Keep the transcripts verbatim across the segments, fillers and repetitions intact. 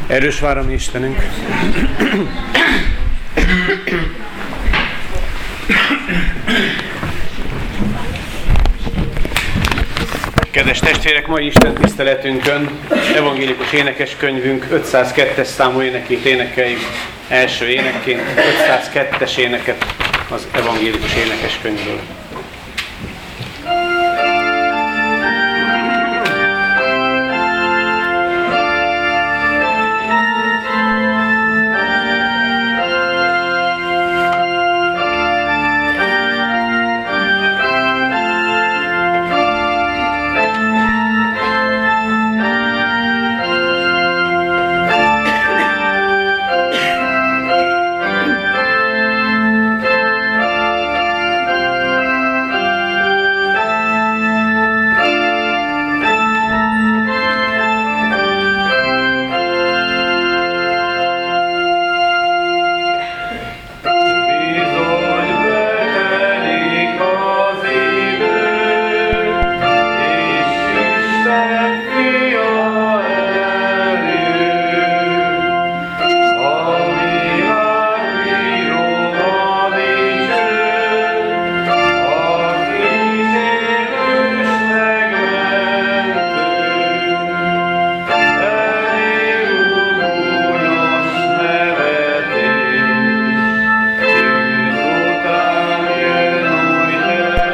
Erős várami Istenünk, kedves testvérek, mai Isten tiszteletünkön evangélikus énekeskönyvünk ötszázkettes számú énekét énekeljük első énekként, ötszázkettes éneket az evangélikus énekeskönyvből.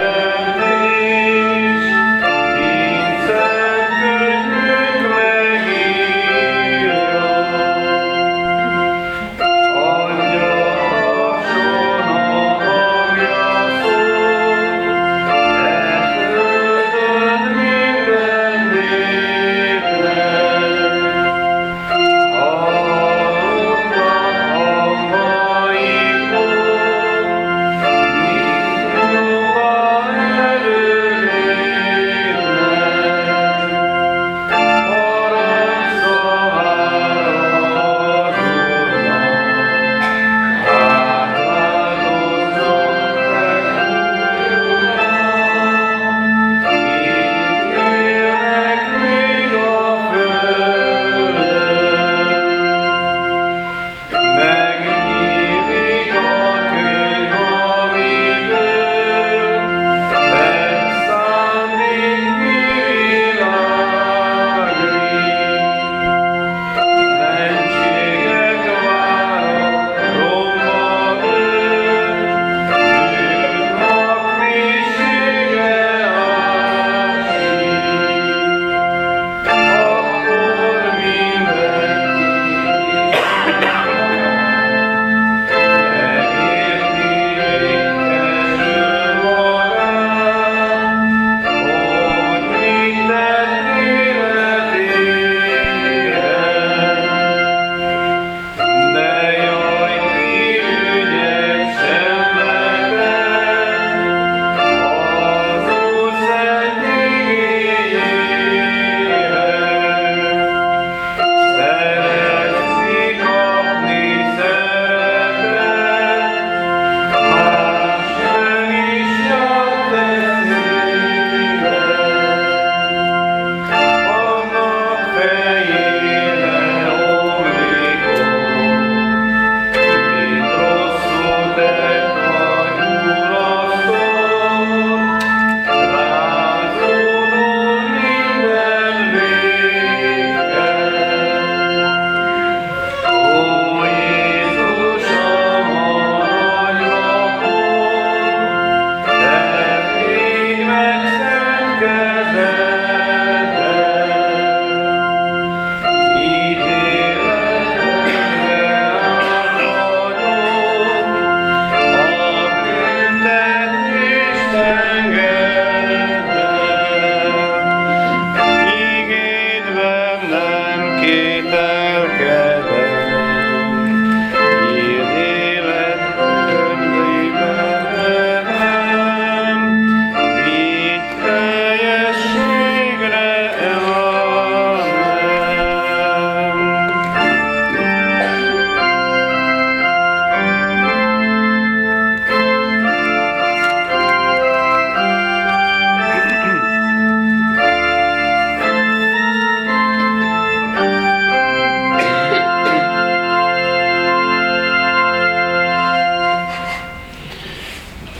Megint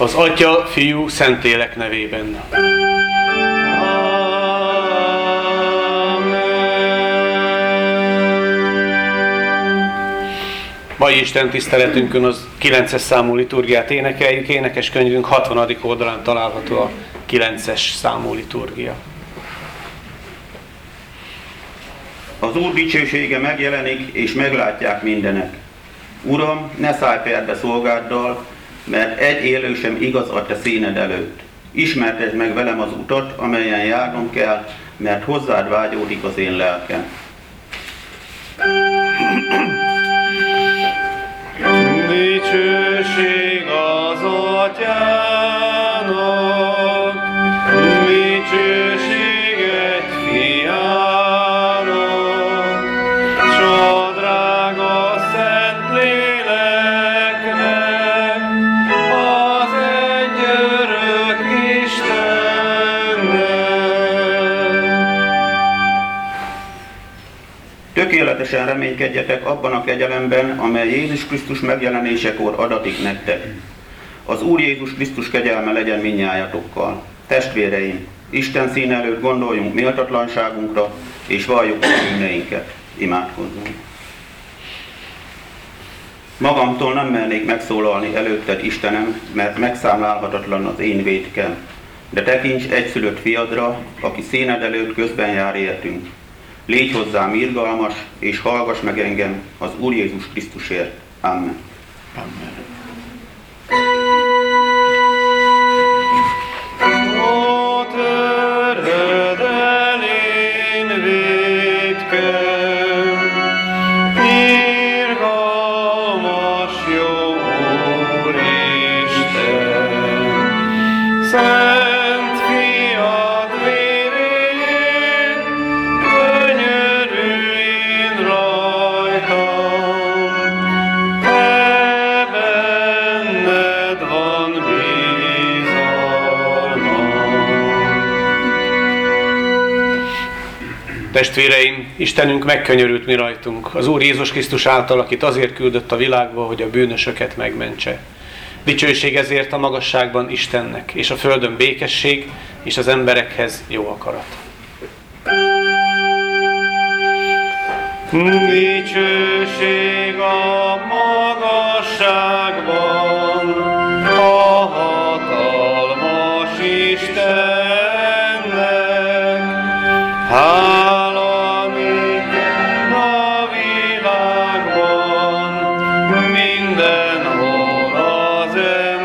Az Atya, Fiú, Szentlélek nevében. Mai Isten tiszteletünkön az kilences számú liturgiát énekeljük. Énekeskönyvünk hatvanadik oldalán található a kilences számú liturgia. Az Úr dicsősége megjelenik, és meglátják mindenek. Uram, ne szállj perbe szolgáddal, mert egy élő sem igaz a te színed előtt. Ismertesd meg velem az utat, amelyen járnom kell, mert hozzád vágyódik az én lelkem. Dicsőség az Atyának, dicsőség egy Fiának, s a drága Szentléleknek, az egy örök Istennek. Tökéletesen reménykedjetek abban a kegyelemben, amely Jézus Krisztus megjelenésekor adatik nektek. Az Úr Jézus Krisztus kegyelme legyen mindnyájatokkal. Testvéreim, Isten szín előtt gondoljunk méltatlanságunkra, és valljuk a bűneinket. Imádkozzunk. Magamtól nem mernék megszólalni előtted, Istenem, mert megszámlálhatatlan az én vétkem. De tekints egyszülött fiadra, aki színed előtt közben jár értünk. Légy hozzám irgalmas, és hallgass meg engem az Úr Jézus Krisztusért. Amen. Amen. Testvéreim, Istenünk megkönyörült mi rajtunk, az Úr Jézus Krisztus által, akit azért küldött a világba, hogy a bűnösöket megmentse. Dicsőség ezért a magasságban Istennek, és a földön békesség, és az emberekhez jó akarat. Dicsőség a magasságban, a hatalmas Istennek. Hála néked a világban, mindenhol az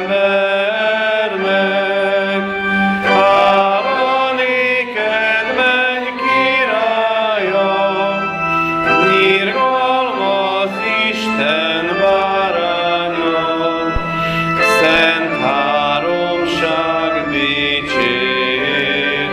embernek. Hála néked, menj királya, irgalmas Isten báránya, szent háromság dicsérjük.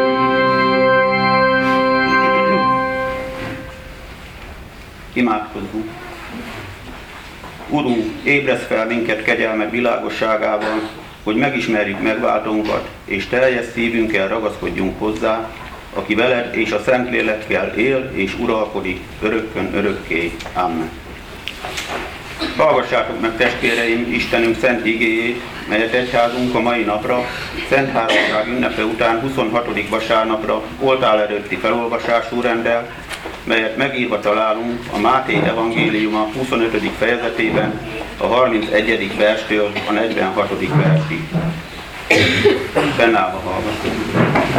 Imádkozzunk. Urunk, ébresz fel minket kegyelmed világosságával, hogy megismerjük megváltónkat, és teljes szívünkkel ragaszkodjunk hozzá, aki veled és a Szentlélekkel él és uralkodik örökkön örökké. Amen. Hallgassátok meg, testvéreim, Istenünk szent igéjét, melyet egyházunk a mai napra, Szent Háromság ünnepe után huszonhatodik vasárnapra oltár előtti felolvasású rendel, melyet megírva találunk a Máté evangéliuma huszonötödik fejezetében, a harmincegyedik verstől a negyvenhatodik versig. Fennállva hallgatunk.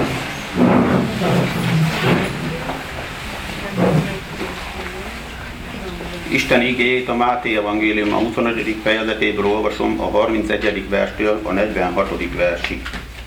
Isten igéjét a Máté evangéliuma huszonötödik fejezetéből olvasom a harmincegyedik verstől a negyvenhatodik versig.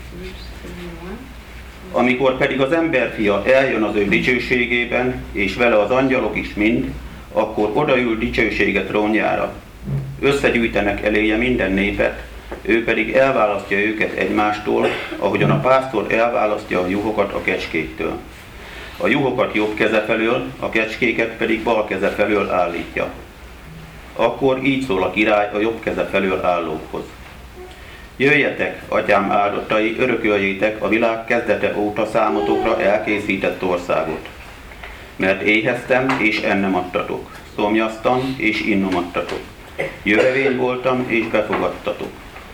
Amikor pedig az emberfia eljön az ő dicsőségében, és vele az angyalok is mind, akkor odaül dicsősége trónjára. Összegyűjtenek eléje minden népet, ő pedig elválasztja őket egymástól, ahogyan a pásztor elválasztja a juhokat a kecskéktől. A juhokat jobb keze felől, a kecskéket pedig bal keze felől állítja. Akkor így szól a király a jobb keze felől állókhoz. Jöjjetek, atyám áldottai, örököljétek a világ kezdete óta számotokra elkészített országot. Mert éheztem, és ennem adtatok, szomjaztam, és innom adtatok. Jövevény voltam, és befogadtatok.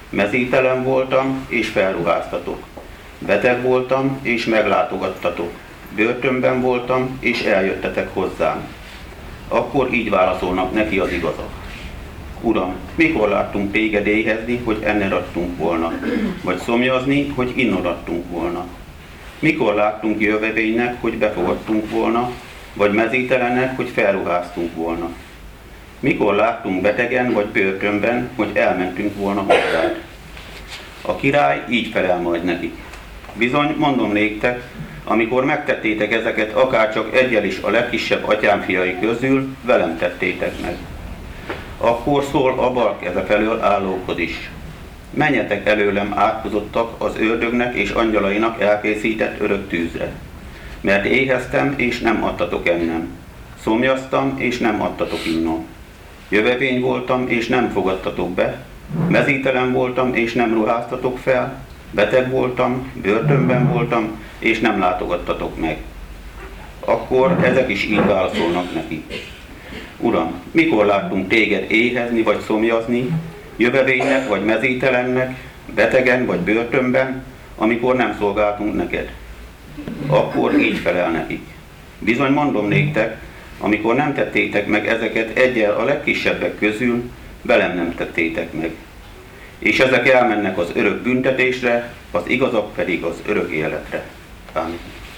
Mezítelen voltam, és felruháztatok. Beteg voltam, és meglátogattatok. Börtönben voltam, és eljöttetek hozzám. Akkor így válaszolnak neki az igazak. Uram, mikor láttunk téged éhezni, hogy enned adtunk volna? Vagy szomjazni, hogy innod adtunk volna? Mikor láttunk jövevénynek, hogy befogadtunk volna? Vagy mezítelennek, hogy felruháztunk volna? Mikor láttunk betegen vagy börtönben, hogy elmentünk volna hozzád? A király így felel majd nekik. Bizony, mondom néktek, amikor megtettétek ezeket akárcsak egyel is a legkisebb atyám fiai közül, velem tettétek meg. Akkor szól a bal keze felől állókhoz is. Menjetek előlem átkozottak az ördögnek és angyalainak elkészített örök tűzre. Mert éheztem, és nem adtatok ennem. Szomjaztam, és nem adtatok innom. Jövevény voltam, és nem fogadtatok be. Mezítelen voltam, és nem ruháztatok fel. Beteg voltam, börtönben voltam, és nem látogattatok meg. Akkor ezek is így válaszolnak neki. Uram, mikor láttunk téged éhezni vagy szomjazni, jövevénynek vagy mezítelennek, betegen vagy börtönben, amikor nem szolgáltunk neked? Akkor így felel nekik. Bizony mondom néktek, amikor nem tettétek meg ezeket egyel a legkisebbek közül, velem nem tettétek meg. És ezek elmennek az örök büntetésre, az igazak pedig az örök életre. Ámen.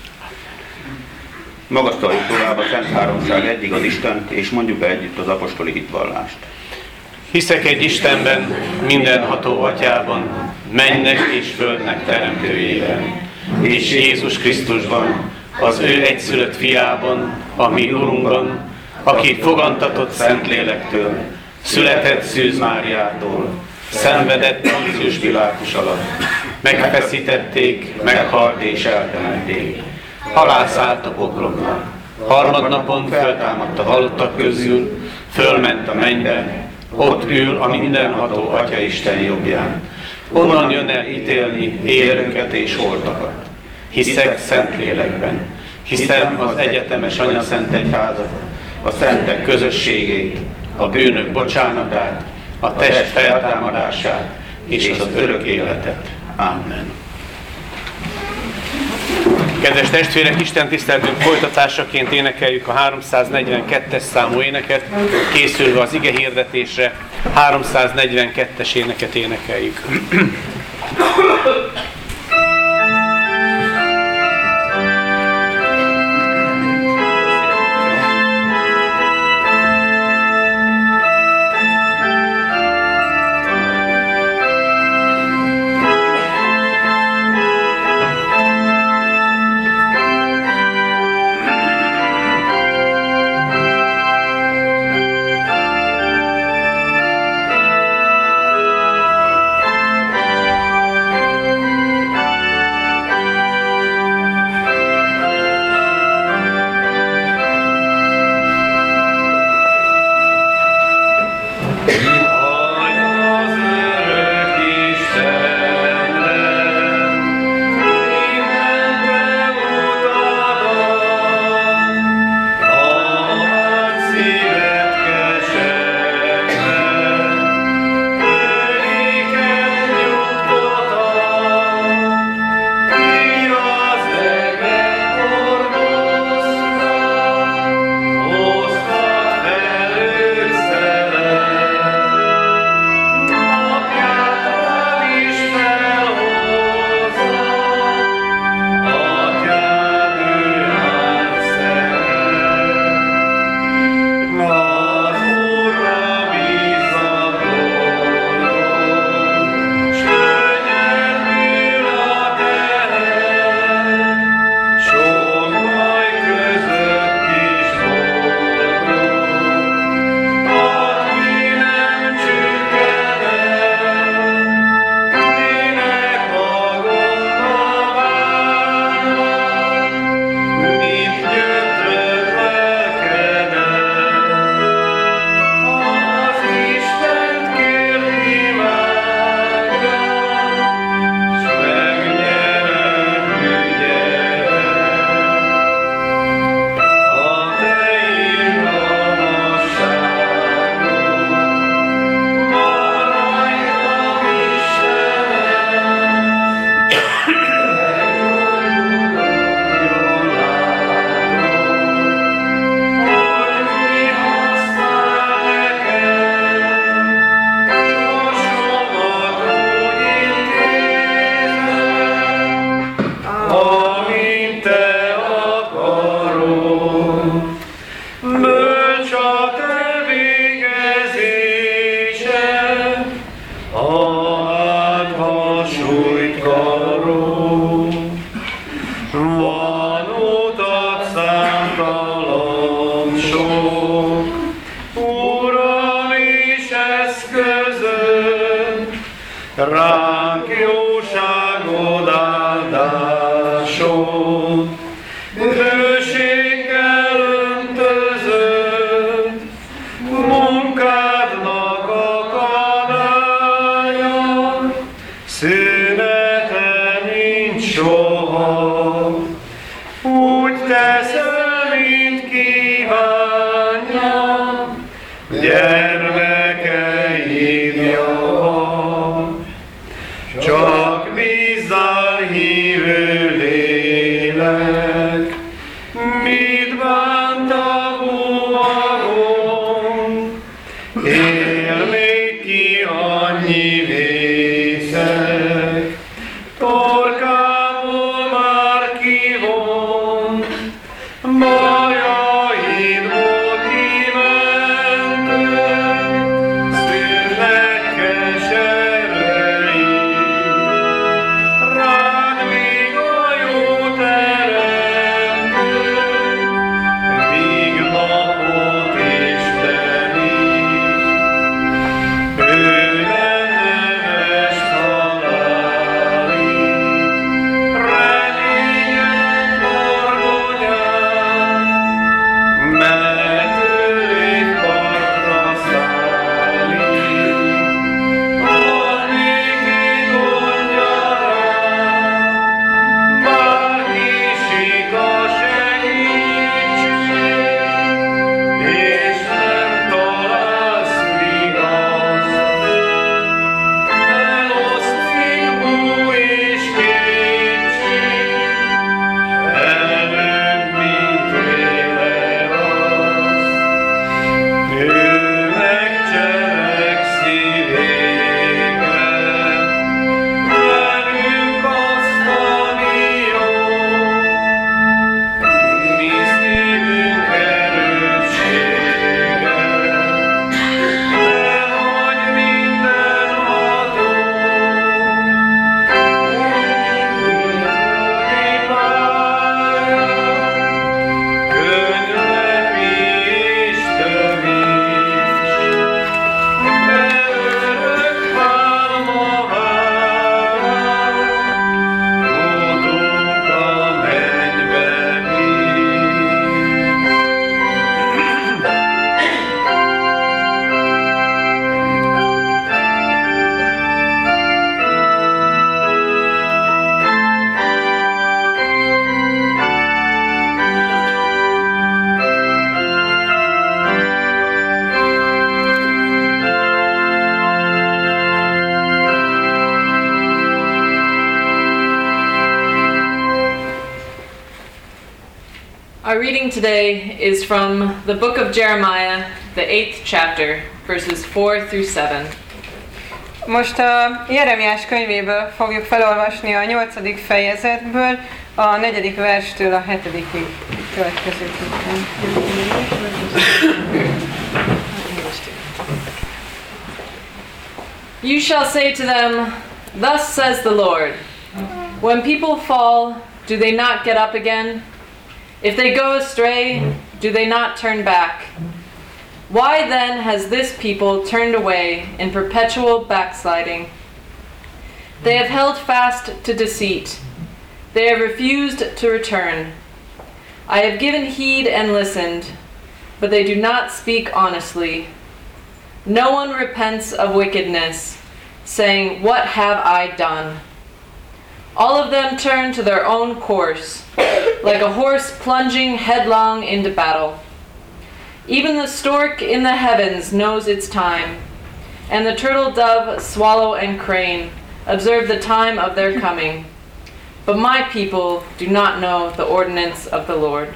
Magasztaljuk tovább a Szent Háromság egyik az Istent, és mondjuk együtt az apostoli hitvallást. Hiszek egy Istenben, mindenható Atyában, mennek és földnek teremtőjében, és Jézus Krisztusban, az ő egyszülött fiában, a mi Urunkban, aki fogantatott Szentlélektől, született Szűz Máriától, szenvedett Poncius Pilátus alatt, megfeszítették, meghalt és eltemették, halászállt a poklokba, harmadnapon föltámadt a halottak közül, fölment a mennybe, ott ül a mindenható Atya Isten jobbján. Onnan jön el ítélni élőket és holtakat. Hiszek Szentlélekben, hiszem az egyetemes Anyaszent Egyházat, a szentek közösségét, a bűnök bocsánatát, a test feltámadását és az örök életet. Amen. Kedves testvérek, Isten tiszteletünk folytatásaként énekeljük a háromszáznegyvenkettes számú éneket, készülve az ige hirdetésre, háromszáznegyvenkettes éneket énekeljük. Thank sok. Uram, és eszközöd, ránk jóságod áldásod, bőséggel öntözöd, munkádnak akadálya, szünete nincs soha. Úgy teszel, mint kívánja, gyermekeid java. Csak bízzál, hívő lélek, mit bánt a búvagon, él még ki annyi vészek, torkából már kivont, bajaidból kimentünk, szűnnek keservei. Rád még a jó teremtő, míg napot és telik. Ő nem neves halálig, reményen horgonyán, mert ő egy partra szállik. Van néki gondja rám, bárki sik a segítség, és nem találsz vigaszt. Eloszt szigú és kétség, előbb, mint vélevasz. Ő megcselekszi végre, velünk azt, ami jó. Mi szívünk erőssége, te vagy mindenható. Új pálya, könyvepi és tövis, de örök pálma vár, utunk a mennybe visz. Our reading today is from the book of Jeremiah, the eighth chapter, verses four through seven. Most a Jeremiás könyvéből fogjuk felolvasni a nyolcadik fejezetből, a negyedik verstől a hetedikig következőképpen. You shall say to them, Thus says the Lord, when people fall, do they not get up again? If they go astray, do they not turn back? Why then has this people turned away in perpetual backsliding? They have held fast to deceit. They have refused to return. I have given heed and listened, but they do not speak honestly. No one repents of wickedness, saying, What have I done? All of them turn to their own course, like a horse plunging headlong into battle. Even the stork in the heavens knows its time, and the turtle dove, swallow, and crane observe the time of their coming. But my people do not know the ordinance of the Lord.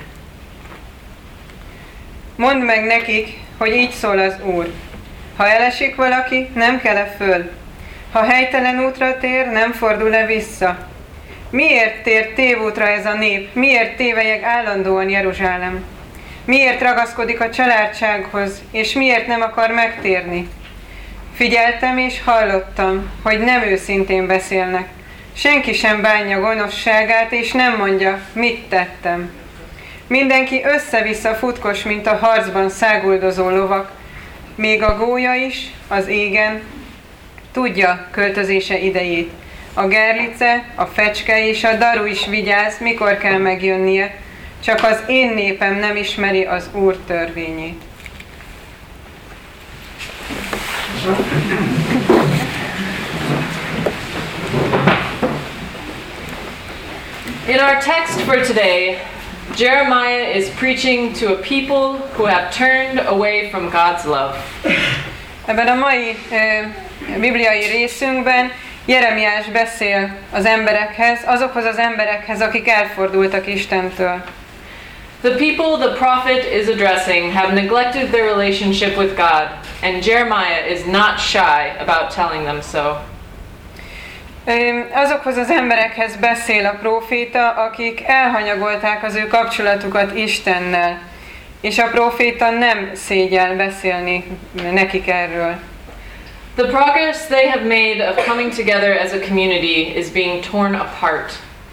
Mondd meg nekik, hogy így szól az Úr. Ha elesik valaki, nem kell-e föl? Ha helytelen útra tér, nem fordul-e vissza? Miért tér tévútra ez a nép? Miért tévelyeg állandóan Jeruzsálem? Miért ragaszkodik a családsághoz, és miért nem akar megtérni? Figyeltem és hallottam, hogy nem őszintén beszélnek. Senki sem bánja gonoszságát, és nem mondja, mit tettem. Mindenki össze-vissza futkos, mint a harcban száguldozó lovak. Még a gólya is, az égen, tudja költözése idejét. A gerlice, a fecske és a daru is vigyáz, mikor kell megjönnie, csak az én népem nem ismeri az Úr törvényét. In our text for today, Jeremiah is preaching to a people who have turned away from God's love. Ebben a mai e, bibliai részünkben Jeremiás beszél az emberekhez, azokhoz az emberekhez, akik elfordultak Istentől. The people the prophet is addressing have neglected their relationship with God, and Jeremiah is not shy about telling them so. Azokhoz az emberekhez beszél a próféta, akik elhanyagolták az ő kapcsolatukat Istennel, és a próféta nem szégyel beszélni nekik erről. The progress they have made of coming together as a community is being torn apart.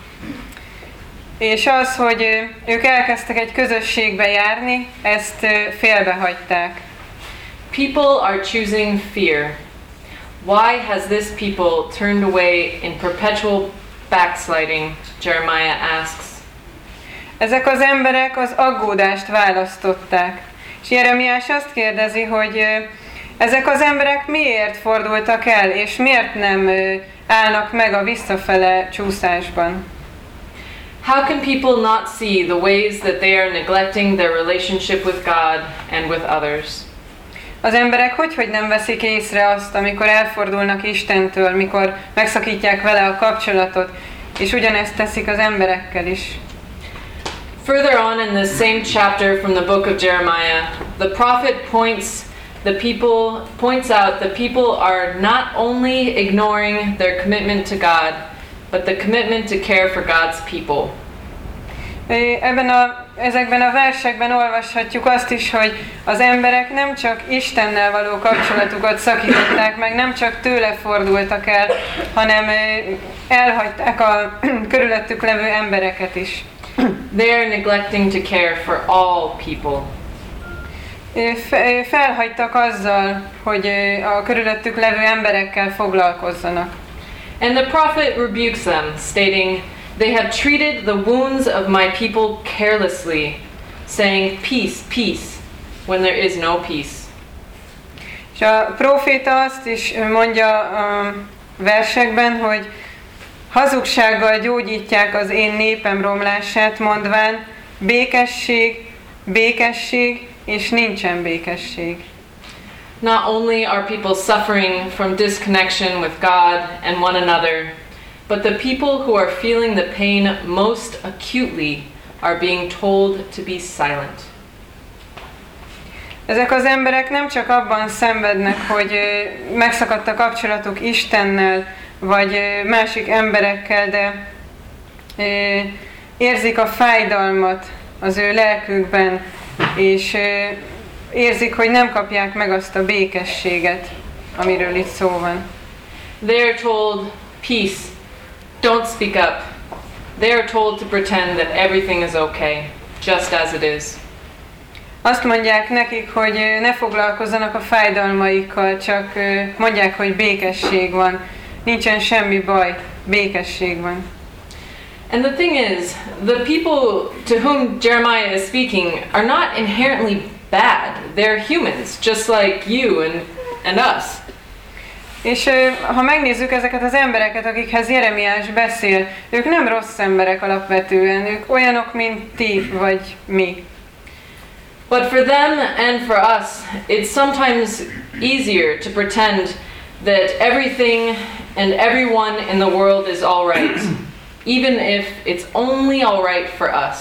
És az, hogy ők elkezdtek egy közösségbe járni, ezt félbehagyták. People are choosing fear. Why has this people turned away in perpetual backsliding? Jeremiah asks. Ezek az emberek az aggódást választották. És Jeremiás azt kérdezi, hogy ezek az emberek miért fordultak el, és miért nem állnak meg a visszafele csúszásban. How can people not see the ways that they are neglecting their relationship with God and with others? Az emberek hogy, hogy nem veszik észre azt, amikor elfordulnak Istentől, mikor megszakítják vele a kapcsolatot, és ugyanezt teszik az emberekkel is. Further on in this same chapter from the book of Jeremiah, the prophet points the people points out that people are not only ignoring their commitment to God, but the commitment to care for God's people. Ebben a, ezekben a versekben olvashatjuk azt is, hogy az emberek nem csak Istennel való kapcsolatukat szakították meg, nem csak tőle fordultak el, hanem elhagyták a körülöttük levő embereket is. They are neglecting to care for all people. Felhagytak azzal, hogy a körülöttük levő emberekkel foglalkozzanak. And the prophet rebukes them, stating, "They have treated the wounds of my people carelessly, saying, 'Peace, peace,' when there is no peace." És a próféta azt is mondja a versekben, hogy hazugsággal gyógyítják az én népem romlását, mondván, békesség, békesség, és nincsen békesség. Not only are people suffering from disconnection with God and one another, but the people who are feeling the pain most acutely are being told to be silent. Ezek az emberek nem csak abban szenvednek, hogy megszakadt a kapcsolatuk Istennel, vagy másik emberekkel, de érzik a fájdalmat az ő lelkükben, és érzik, hogy nem kapják meg azt a békességet, amiről itt szó van. They are told, "Peace, don't speak up." They are told to pretend that everything is okay, just as it is. Azt mondják nekik, hogy ne foglalkozzanak a fájdalmaikkal, csak mondják, hogy békesség van. Nincsen semmi baj, békesség van. And the thing is, the people to whom Jeremiah is speaking are not inherently bad. They're humans, just like you and, and us. És ha megnézzük ezeket az embereket, akikhez Jeremiás beszél, ők nem rossz emberek alapvetően, ők olyanok, mint ti vagy mi. But for them and for us, it's sometimes easier to pretend that everything and everyone in the world is all right, even if it's only all right for us.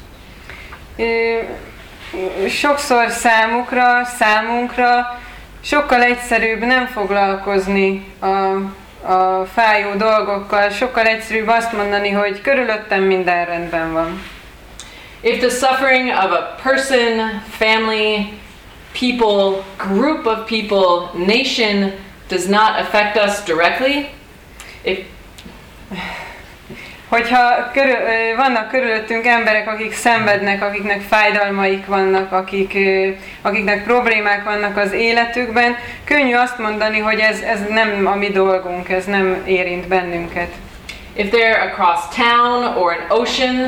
Sokszor számukra, számunkra sokkal egyszerűbb nem foglalkozni a, a fájó dolgokkal, sokkal egyszerűbb azt mondani, hogy körülöttem minden rendben van. If the suffering of a person, family, people, group of people, nation does not affect us directly, if Hogyha körül, vannak körülöttünk emberek, akik szenvednek, akiknek fájdalmaik vannak, akik, akiknek problémák vannak az életükben, könnyű azt mondani, hogy ez, ez nem a mi dolgunk, ez nem érint bennünket. If they're across town or an ocean,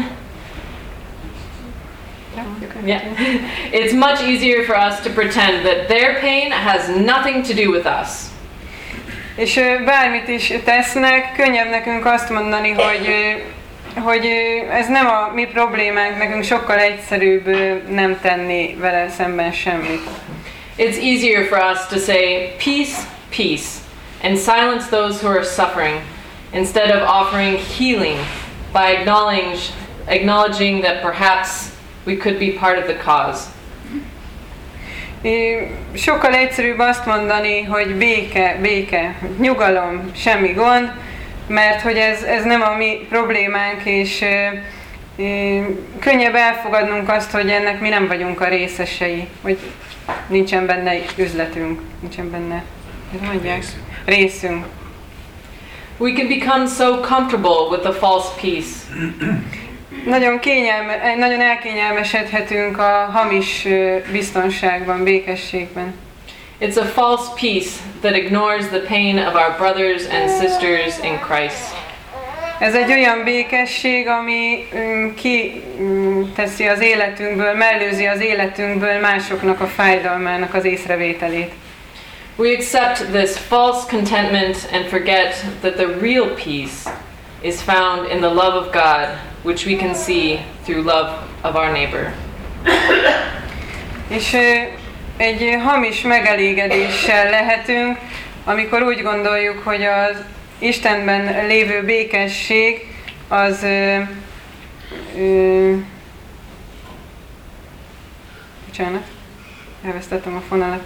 yeah, it's much easier for us to pretend that their pain has nothing to do with us. És bármit is tesznek, könnyebb nekünk azt mondani, hogy, hogy ez nem a mi problémánk, nekünk sokkal egyszerűbb nem tenni vele szemben semmit. It's easier for us to say peace, peace, and silence those who are suffering, instead of offering healing by acknowledging, acknowledging that perhaps we could be part of the cause. Sokkal egyszerűbb azt mondani, hogy béke, béke, nyugalom, semmi gond, mert hogy ez, ez nem a mi problémánk, és e, e, könnyebb elfogadnunk azt, hogy ennek mi nem vagyunk a részesei, hogy nincsen benne üzletünk, nincsen benne, hogy mondják, részünk. We can become so comfortable with the false peace. Nagyon, kényelme, nagyon elkényelmesedhetünk a hamis biztonságban, békességben. It's a false peace that ignores the pain of our brothers and sisters in Christ. Ez egy olyan békesség, ami um, ki um, teszi az életünkből, mellőzi az életünkből másoknak a fájdalmának az észrevételét. We accept this false contentment and forget that the real peace is found in the love of God, which we can see through love of our neighbor. És egy hamis megelégedéssel lehetünk, amikor úgy gondoljuk, hogy az Istenben lévő békesség az ö, ö, bocsánat, elvesztettem a fonalat.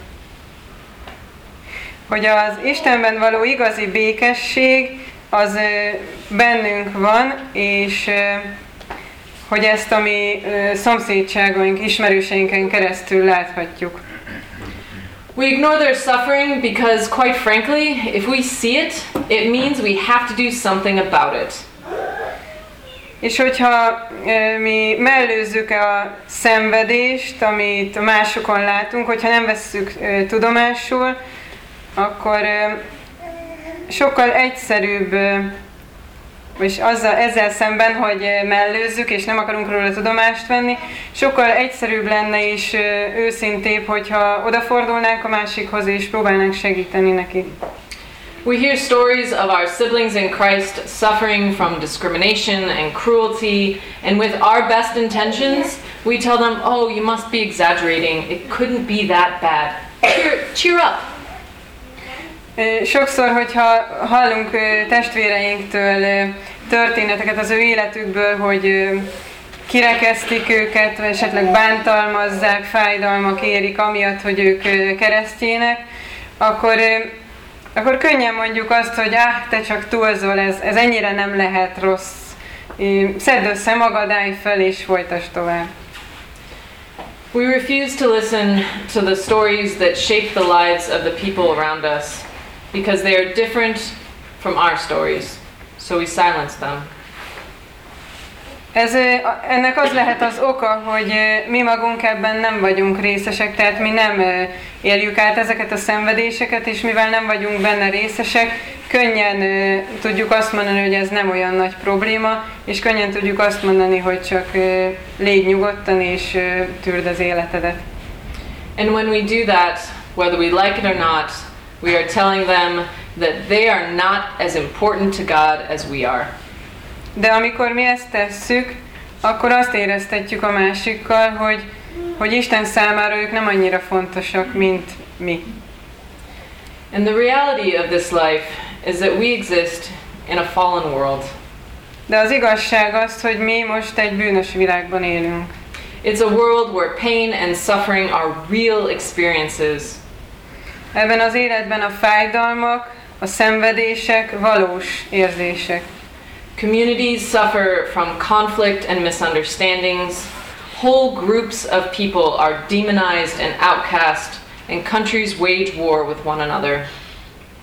Hogy az Istenben való igazi békesség az bennünk van, és hogy ezt a mi szomszédságaink, ismerőseinken keresztül láthatjuk. We ignore their suffering because, quite frankly, if we see it, it means we have to do something about it. És hogyha mi mellőzzük a szenvedést, amit másokon látunk, hogyha nem vesszük tudomásul, akkor sokkal egyszerűbb, és azzal, ezzel szemben, hogy mellőzzük, és nem akarunk róla tudomást venni, sokkal egyszerűbb lenne és őszintébb, hogyha odafordulnánk a másikhoz, és próbálnánk segíteni neki. We hear stories of our siblings in Christ suffering from discrimination and cruelty, and with our best intentions, we tell them, oh, you must be exaggerating, it couldn't be that bad. Cheer, cheer up! Sokszor, hogyha hallunk testvéreinktől történeteket az ő életükből, hogy kirekesztik őket, vagy esetleg bántalmazzák, fájdalmak érik amiatt, hogy ők keresztjének, akkor, akkor könnyen mondjuk azt, hogy ah, te csak túlzol, ez, ez ennyire nem lehet rossz. Szedd össze magad, állj fel és folytasd tovább. We refuse to listen to the stories that shape the lives of the people around us, because they are different from our stories, so we silence them. Ez, ennek az lehet az oka, hogy mi magunk ebben nem vagyunk részesek, tehát mi nem éljük át ezeket a szenvedéseket, és mivel nem vagyunk benne részesek, könnyen tudjuk azt mondani, hogy ez nem olyan nagy probléma, és könnyen tudjuk azt mondani, hogy csak légy nyugodtan és tűrd az életedet. And when we do that, whether we like it or not, we are telling them that they are not as important to God as we are. De amikor mi ezt tesszük, akkor azt éreztetjük a másikkal, hogy, hogy Isten számára ők nem annyira fontosak, mint mi. And the reality of this life is that we exist in a fallen world. De az igazság az, hogy mi most egy bűnös világban élünk. It's a world where pain and suffering are real experiences. Ebben az életben a fájdalmak, a szenvedések valós érzések. Communities suffer from conflict and misunderstandings. Whole groups of people are demonized and outcast, and countries wage war with one another.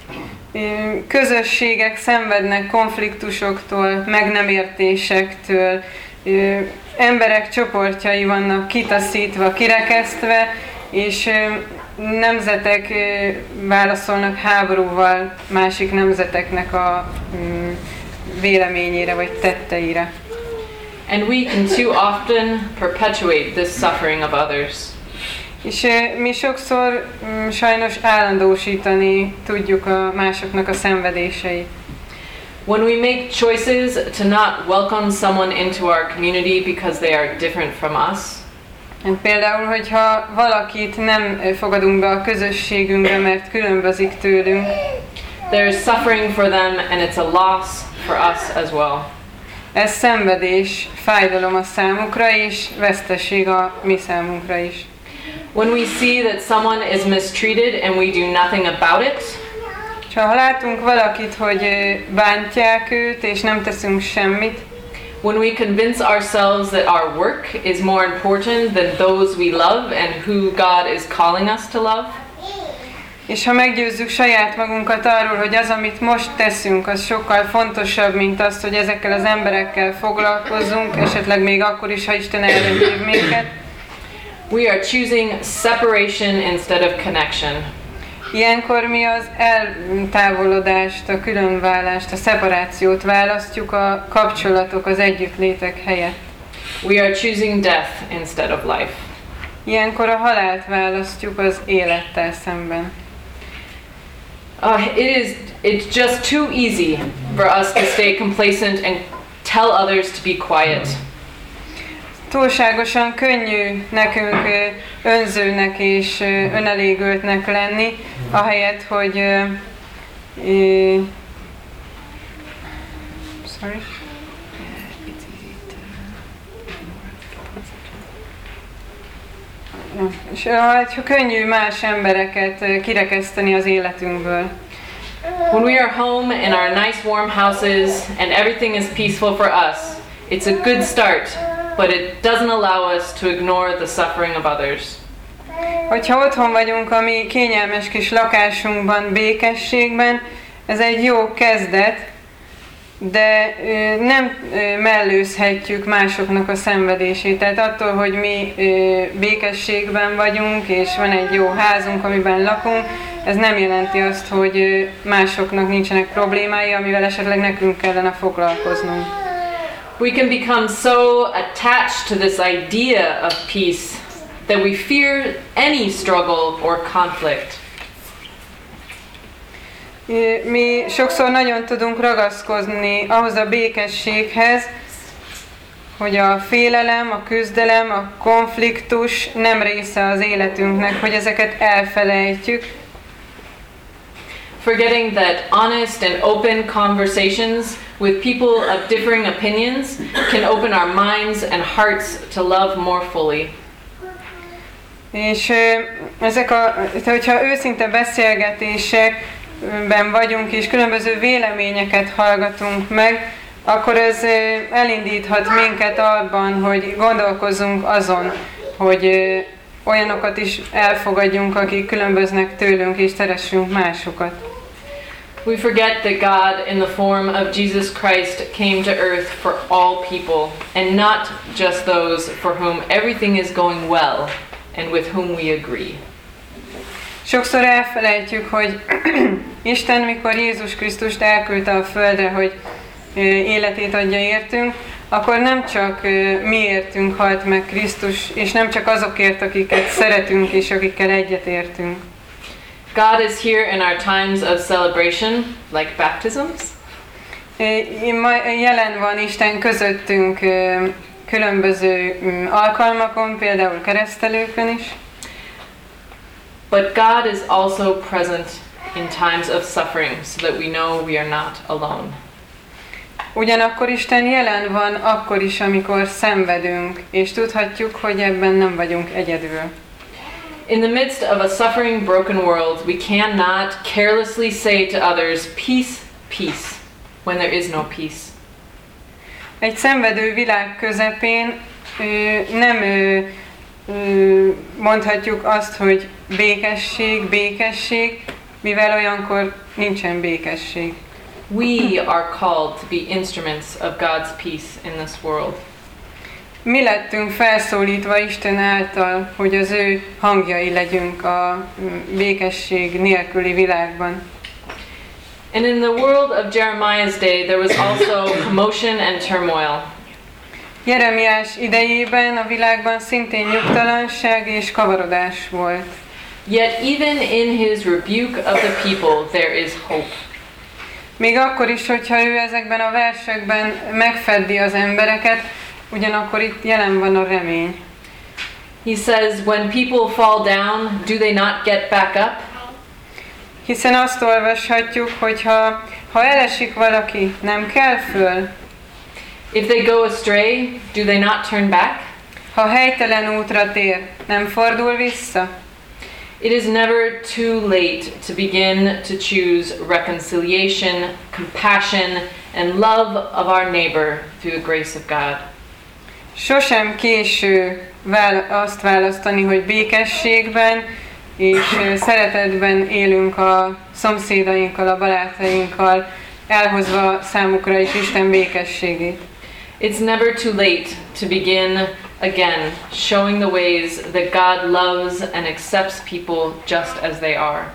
közösségek szenvednek konfliktusoktól, meg nem értésektől, emberek csoportjai vannak kitaszítva, kirekesztve, és nemzetek válaszolnak háborúval másik nemzeteknek a véleményére vagy tetteire. And we can too often perpetuate this suffering of others. És mi sokszor mm, sajnos állandósítani tudjuk a másoknak a szenvedéseit. When we make choices to not welcome someone into our community because they are different from us, Például, hogyha valakit nem fogadunk be a közösségünkbe, mert különbözik tőlünk, there is suffering for them and it's a loss for us as well. ez szenvedés, fájdalom a számukra, és veszteség a mi számunkra is. When we see that someone is mistreated and we do nothing about it, És ha látunk valakit, hogy bántják őt, és nem teszünk semmit, when we convince ourselves that our work is more important than those we love and who God is calling us to love, és ha meggyőzzük saját magunkat arról, hogy az, amit most teszünk, az sokkal fontosabb, mint azt, hogy ezekkel az emberekkel foglalkozzunk, esetleg még akkor is, ha Isten erre hív minket, we are choosing separation instead of connection. ilyenkor mi az eltávolodást, a különválást, a szeparációt választjuk a kapcsolatok, az együttlétek helyett. We are choosing death instead of life. Ilyenkor a halált választjuk az élettel szemben. Uh, it is it's just too easy for us to stay complacent and tell others to be quiet. Túlságosan könnyű nekünk ö, önzőnek és ö, önelégültnek lenni, ahelyett, hogy ö, ö, sorry. Ja, és ha könnyű más embereket ö, kirekeszteni az életünkből. When we are home in our nice warm houses and everything is peaceful for us, it's a good start, but it doesn't allow us to ignore the suffering of others. Hogyha otthon vagyunk a mi kényelmes kis lakásunkban, békességben, ez egy jó kezdet, de ö, nem ö, mellőzhetjük másoknak a szenvedését. Tehát attól, hogy mi ö, békességben vagyunk, és van egy jó házunk, amiben lakunk, ez nem jelenti azt, hogy ö, másoknak nincsenek problémái, amivel esetleg nekünk kellene foglalkoznunk. We can become so attached to this idea of peace that we fear any struggle or conflict. Mi sokszor nagyon tudunk ragaszkodni ahhoz a békességhez, hogy a félelem, a küzdelem, a konfliktus nem része az életünknek, hogy ezeket elfelejtjük. Forgetting that honest and open conversations with people of differing opinions can open our minds and hearts to love more fully. És ezek a, hogyha őszinte beszélgetésekben vagyunk és különböző véleményeket hallgatunk meg, akkor ez elindíthat minket abban, hogy gondolkozzunk azon, hogy olyanokat is elfogadjunk, akik különböznek tőlünk, és szeressünk másokat. We forget that God in the form of Jesus Christ came to earth for all people and not just those for whom everything is going well and with whom we agree. Sokszor elfelejtjük, hogy Isten, mikor Jézus Krisztust elküldte a földre, hogy életét adja értünk, akkor nem csak mi értünk halt meg Krisztus, és nem csak azokért, akiket szeretünk és akikkel egyetértünk. God is here in our times of celebration, like baptisms. Jelen van Isten közöttünk különböző alkalmakon, például keresztelőkön is. But God is also present in times of suffering so that we know we are not alone. Ugyanakkor Isten jelen van akkor is, amikor szenvedünk, és tudhatjuk, hogy ebben nem vagyunk egyedül. In the midst of a suffering, broken world, we cannot carelessly say to others, peace, peace, when there is no peace. Egy szenvedő világ közepén ö, nem ö, ö, mondhatjuk azt, hogy békesség, békesség, mivel olyankor nincsen békesség. We are called to be instruments of God's peace in this world. Mi lettünk felszólítva Isten által, hogy az ő hangjai legyünk a békesség nélküli világban. And in the world of Jeremiah's day, there was also commotion and turmoil. Jeremiás idejében a világban szintén nyugtalanság és kavarodás volt. Yet even in his rebuke of the people, there is hope. Még akkor is, hogyha ő ezekben a versekben megfeddi az embereket, ugyanakkor itt jelen van a remény. He says, when people fall down, do they not get back up? Hiszen azt olvashatjuk, hogy ha, ha elesik valaki, nem kell föl. If they go astray, do they not turn back? Ha helytelen útra tér, nem fordul vissza. It is never too late to begin to choose reconciliation, compassion, and love of our neighbor through the grace of God. Sosem késő vál- azt választani, hogy békességben és szeretetben élünk a szomszédainkkal, a barátainkkal, elhozva számukra is Isten békességét. It's never too late to begin again, showing the ways that God loves and accepts people just as they are.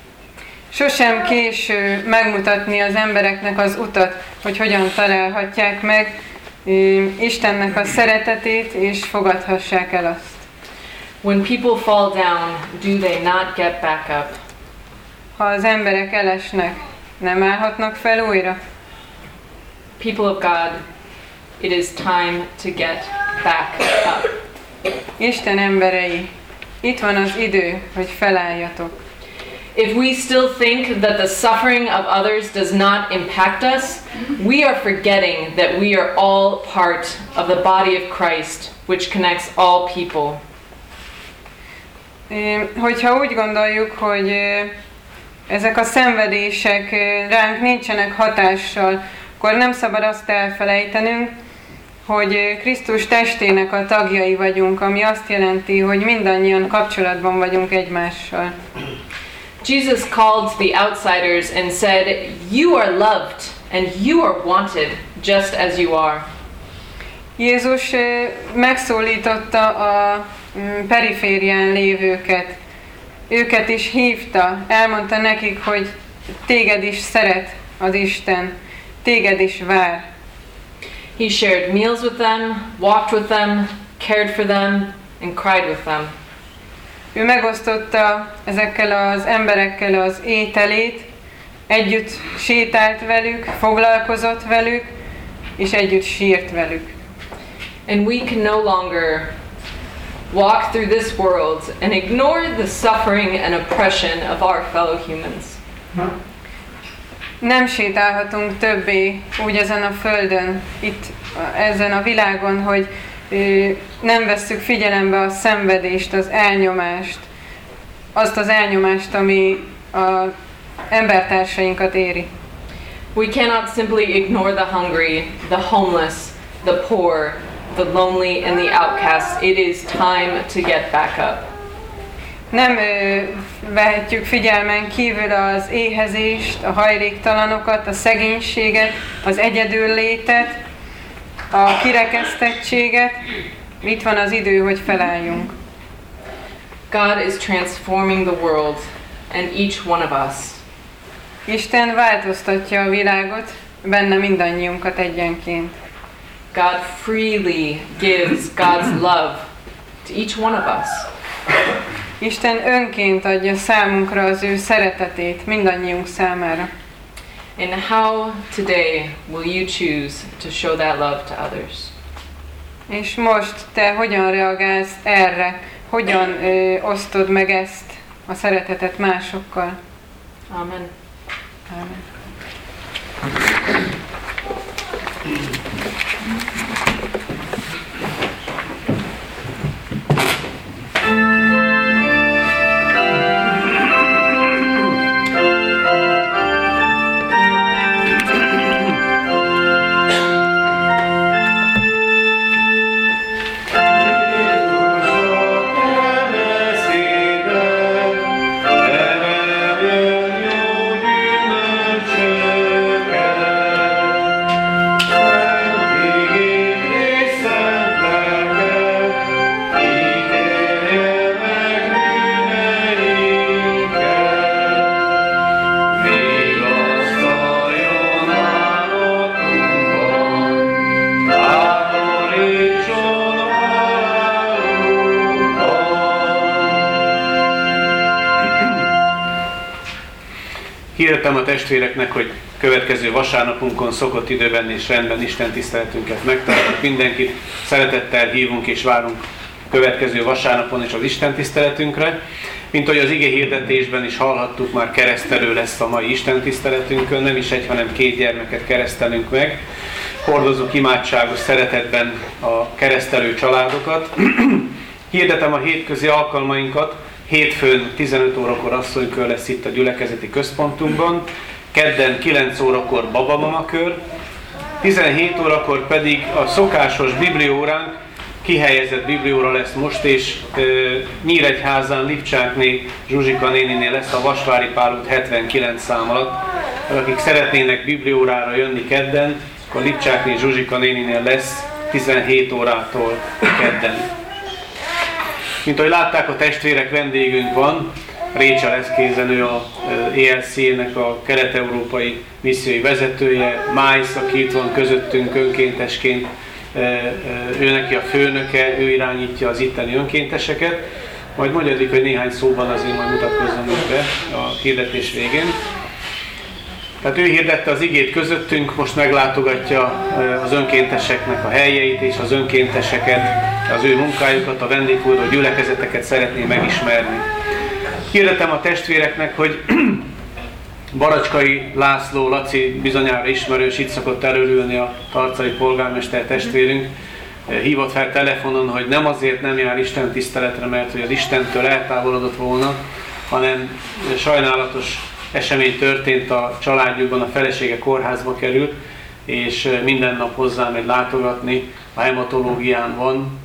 Sosem késő megmutatni az embereknek az utat, hogy hogyan találhatják meg ö, Istennek a szeretetét, és fogadhassák el azt. When people fall down, do they not get back up? Ha az emberek elesnek, nem állhatnak fel újra. People of God, it is time to get back up. Isten emberei, itt van az idő, hogy felálljatok. If we still think that the suffering of others does not impact us, we are forgetting that we are all part of the body of Christ, which connects all people. Ö, Hogyha úgy gondoljuk, hogy ö, ezek a szenvedések ö, ránk nincsenek hatással, akkor nem szabad azt elfelejtenünk, hogy ö, Krisztus testének a tagjai vagyunk, ami azt jelenti, hogy mindannyian kapcsolatban vagyunk egymással. Jesus called the outsiders and said, "You are loved and you are wanted just as you are." Jézus ö, megszólította a mm, periférián lévőket. Őket is hívta, elmondta nekik, hogy téged is szeret az Isten, téged is vár. He shared meals with them, walked with them, cared for them, and cried with them. Ő megosztotta ezekkel az emberekkel az ételét, együtt sétált velük, foglalkozott velük, és együtt sírt velük. And we can no longer walk through this world and ignore the suffering and oppression of our fellow humans. Nem sétálhatunk többé úgy ezen a földön, itt ezen a világon, hogy ö, nem vesszük figyelembe a szenvedést, az elnyomást, azt az elnyomást, ami az embertársainkat éri. We cannot simply ignore the hungry, the homeless, the poor, the lonely, and the outcast. It is time to get back up. Nem ö, vehetjük figyelmen kívül az éhezést, a hajléktalanokat, a szegénységet, az egyedüllétet, a kirekesztettséget. Itt van az idő, hogy felálljunk. God is transforming the world and each one of us. Isten változtatja a világot, benne mindannyiunkat egyenként. God freely gives God's love to each one of us. Isten önként adja számunkra az ő szeretetét mindannyiunk számára. And how today will you choose to show that love to others? És most te hogyan reagálsz erre? Hogyan ö, osztod meg ezt a szeretetet másokkal? Amen. Amen. Amen. Hirdetem a testvéreknek, hogy következő vasárnapunkon szokott időben és rendben Isten tiszteletünket megtartunk. Mindenkit szeretettel hívunk és várunk következő vasárnapon is az Isten tiszteletünkre. Mint ahogy az ige hirdetésben is hallhattuk, már keresztelő lesz a mai Isten tiszteletünkön, nem is egy, hanem két gyermeket keresztelünk meg. Hordozunk imádságos szeretetben a keresztelő családokat. Hirdetem a hétközi alkalmainkat. Hétfőn tizenöt órakor asszonykör lesz itt a gyülekezeti központunkban, kedden kilenc órakor babamakör, tizenhét órakor pedig a szokásos biblióránk, kihelyezett biblióra lesz most, és e, Nyíregyházán Lipcsákné Zsuzsika néninél lesz a Vasvári Pál út hetvenkilenc szám alatt. Akik szeretnének bibliórára jönni kedden, akkor Lipcsákné Zsuzsika néninél lesz tizenhét órától kedden. Mint ahogy látták, a testvérek, vendégünk van, Récsel Eszkézenő a é el cé-nek a kelet-európai missziói vezetője, Májsz, aki itt van közöttünk önkéntesként, ő neki a főnöke, ő irányítja az itteni önkénteseket. Majd mondjadik, hogy néhány szóban azért majd mutatkozzon be a hirdetés végén. Tehát ő hirdette az igét közöttünk, most meglátogatja az önkénteseknek a helyeit és az önkénteseket, az ő munkájukat, a vendéghordó gyülekezeteket szeretné megismerni. Hirdetem a testvéreknek, hogy Baracskai László, Laci bizonyára ismerős, itt szokott előülni a tarcai polgármester testvérünk, hívott fel telefonon, hogy nem azért nem jár Isten tiszteletre, mert hogy az Istentől eltávolodott volna, hanem sajnálatos esemény történt a családjukban, a felesége kórházba került, és minden nap hozzá megy látogatni, a hematológián van,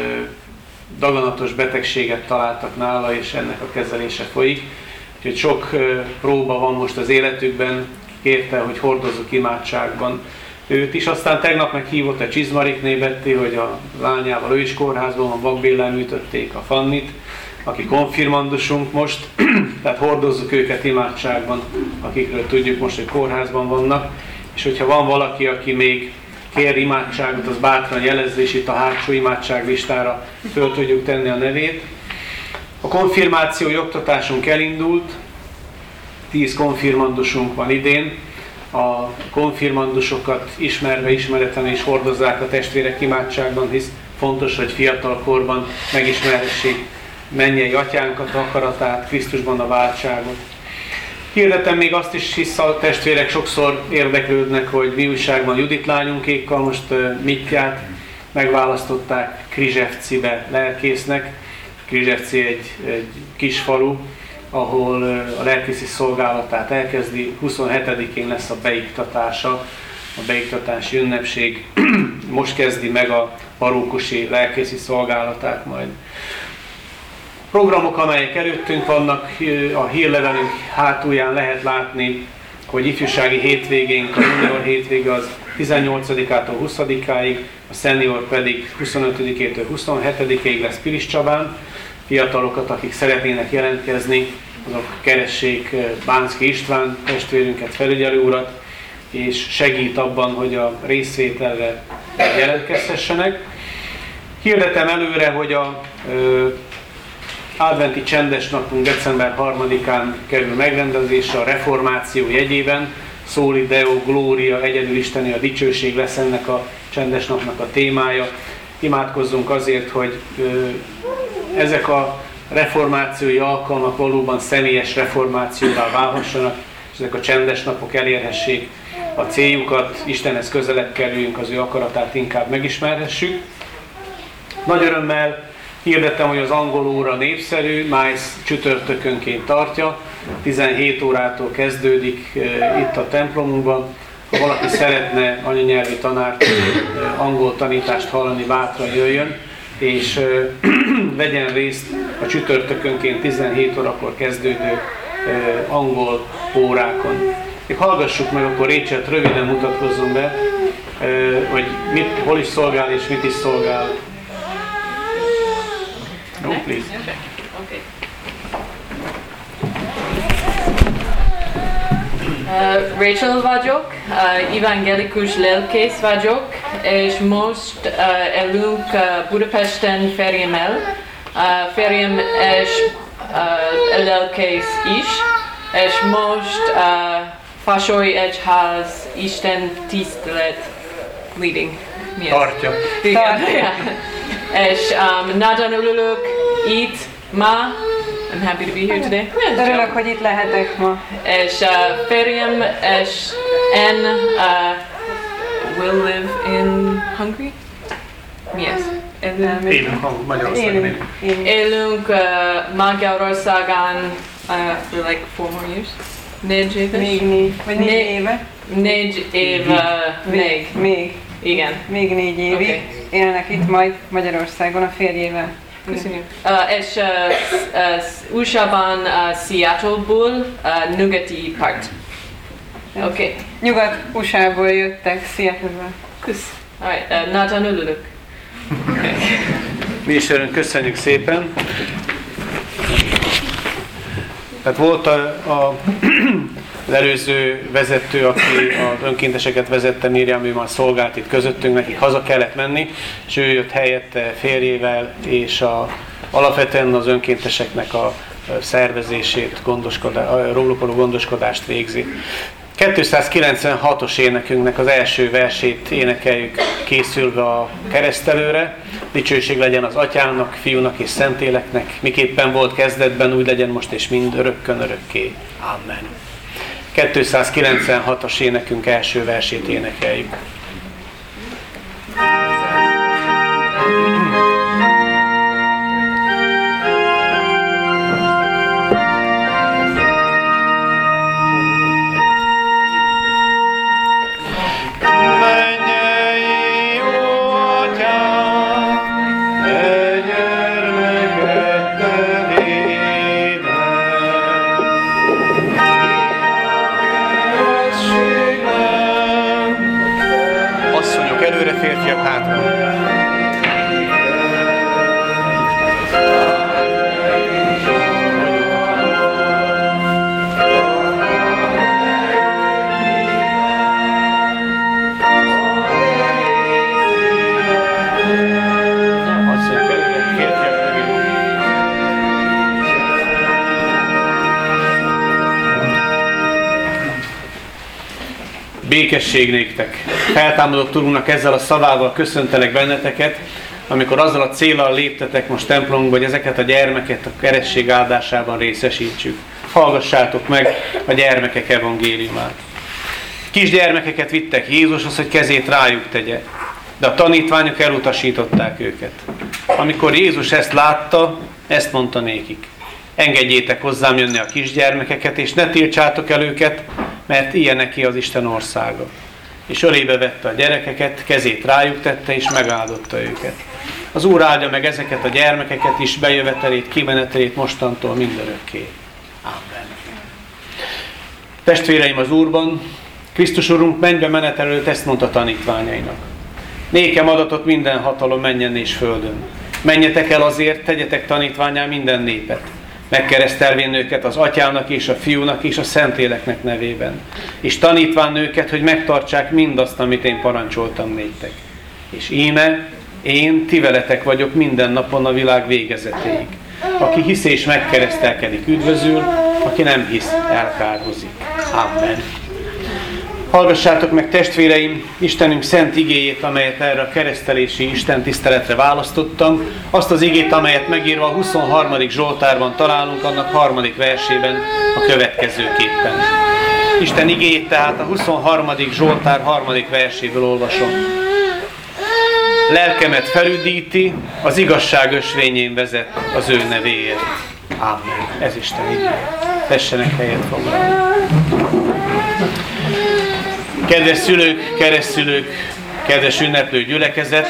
daganatos betegséget találtak nála, és ennek a kezelése folyik. Úgyhogy sok próba van most az életükben, kérte, hogy hordozzuk imádságban őt is. Aztán tegnap meghívott a Csizmarikné Betty, hogy a lányával ő is kórházban van, vakbélel műtötték a Fannit, aki konfirmandusunk most, tehát hordozzuk őket imádságban, akikről tudjuk most, hogy kórházban vannak. És hogyha van valaki, aki még kér imádságot, az bátran jelezze, és itt a hátsó imádságlistára föl tudjuk tenni a nevét. A konfirmációi oktatásunk elindult, tíz konfirmandusunk van idén. A konfirmandusokat ismerve, ismeretlen és hordozzák a testvérek imádságban, hisz fontos, hogy fiatal korban megismerhessék mennyei atyánkat, akaratát, Krisztusban a váltságot. Hirdetem még azt is, hisz a testvérek sokszor érdeklődnek, hogy mi újságban Judit lányunkékkal, most uh, Mittyát megválasztották Krizsevcibe lelkésznek. Krizsevci egy, egy kis falu, ahol uh, a lelkészi szolgálatát elkezdi, huszonhetedikén lesz a beiktatása, a beiktatási ünnepség. Most kezdi meg a parókusi lelkészi szolgálatát majd. Programok, amelyek előttünk vannak, a hírlevelünk hátulján lehet látni, hogy ifjúsági hétvégénk, a junior hétvége az tizennyolcadikától huszadikáig, a senior pedig huszonötödikétől huszonhetedikéig lesz Pilis Csabán. Fiatalokat, akik szeretnének jelentkezni, azok keressék Bánszki István testvérünket, felügyelő urat, és segít abban, hogy a részvételre jelentkezhessenek. Hirdetem előre, hogy a ö, adventi csendes napunk december harmadikán kerül megrendezésre a reformáció jegyében. Soli Deo Gloria, egyedül Isteni a dicsőség lesz ennek a csendes napnak a témája. Imádkozzunk azért, hogy ö, ezek a reformációi alkalmak valóban személyes reformációvá válhassanak, és ezek a csendes napok elérhessék a céljukat, Istenhez közelebb kerüljünk, az ő akaratát inkább megismerhessük. Nagy örömmel hirdettem, hogy az angol óra népszerű, Májsz csütörtökönként tartja, tizenhét órától kezdődik e, itt a templomunkban. Ha valaki szeretne anyanyelvi tanárt, e, angol tanítást hallani, bátran jöjjön, és e, vegyen részt a csütörtökönként tizenhét órakor kezdődő e, angol órákon. Még hallgassuk meg, akkor Récselt röviden mutatkozzon be, e, hogy mit, hol is szolgál és mit is szolgál. No, please. Okay. Uh, Rachel vagyok, uh, evangelikus lelkész vagyok, és most uh, elünk uh, Budapesten férjemmel. Uh, férjem és uh, lelkész is, És most uh, Fasori Egyház Isten tisztelet leading. Yes. Tartja. Igen. Tartja. És um, nagyon örülök itt ma. I'm happy to be here today. Örülök, hogy itt lehetek ma. És uh, férjem és én uh, will live in Hungary. Yes. Élünk, Élünk Magyarországon. Élünk. Élünk. élünk uh, Magyarországon uh, for like four more years. Négy éves? Még négy, vagy négy Né- éve. Négy éve még. Még. Igen. Még négy évig Oké. élnek itt majd Magyarországon a férjével. Köszönjük. Uh, és uh, uh, u es á-ban uh, Seattle-ból uh, nyugati part. Oké. Okay. Nyugat-u es á-ból jöttek, Seattle-ből. Kösz. Alright, uh, nagyon örülök. Mi is örülünk, köszönjük szépen. Tehát volt a, a, az előző vezető, aki az önkénteseket vezette, Miriam, ő már szolgált itt közöttünk, nekik haza kellett menni, és ő jött helyette férjével, és a, alapvetően az önkénteseknek a szervezését, a róluk való gondoskodást végzi. kétszázkilencvenhatos énekünknek az első versét énekeljük készülve a keresztelőre. Dicsőség legyen az Atyának, Fiúnak és Szentéleknek, miképpen volt kezdetben, úgy legyen most és mind örökkön örökké. Amen. kétszázkilencvenhatos énekünk első versét énekeljük. Férfiak hátra. Asszonyok előre, férfiak mögé. Békesség néktek! Feltámadott Urunknak ezzel a szavával köszöntelek benneteket, amikor azzal a céllal léptetek most templomunkba, hogy ezeket a gyermeket a keresztség áldásában részesítsük. Hallgassátok meg a gyermekek evangéliumát. Kisgyermekeket vittek Jézushoz, hogy kezét rájuk tegye, de a tanítványok elutasították őket. Amikor Jézus ezt látta, ezt mondta nékik: engedjétek hozzám jönni a kisgyermekeket, és ne tiltsátok el őket, mert ilyen neki az Isten országa. És ölébe vette a gyerekeket, kezét rájuk tette, és megáldotta őket. Az Úr áldja meg ezeket a gyermekeket is, bejövetelét, kimenetelét mostantól mindörökké. Amen. Testvéreim az Úrban, Krisztus Urunk mennybe menet előtt ezt mondta tanítványainak: nékem adatot minden hatalom mennyen és földön. Menjetek el azért, tegyetek tanítvánnyá minden népet, megkeresztelvén őket az Atyának és a Fiúnak és a Szentléleknek nevében, és tanítván őket, hogy megtartsák mindazt, amit én parancsoltam néktek. És íme, én ti veletek vagyok minden napon a világ végezetéig. Aki hisz és megkeresztelkedik, üdvözül, aki nem hisz, elkárhozik. Amen. Hallgassátok meg, testvéreim, Istenünk szent igéjét, amelyet erre a keresztelési Isten tiszteletre választottam, azt az igét, amelyet megírva a huszonharmadik Zsoltárban találunk, annak harmadik versében a következőképpen. Isten igéjét tehát a huszonharmadik Zsoltár harmadik verséből olvasom. Lelkemet felüdíti, az igazság ösvényén vezet az ő nevéért. Amen. Ez Isten igéje. Tessenek helyet foglalni. Kedves szülők, keresztszülők, kedves ünneplő gyülekezet!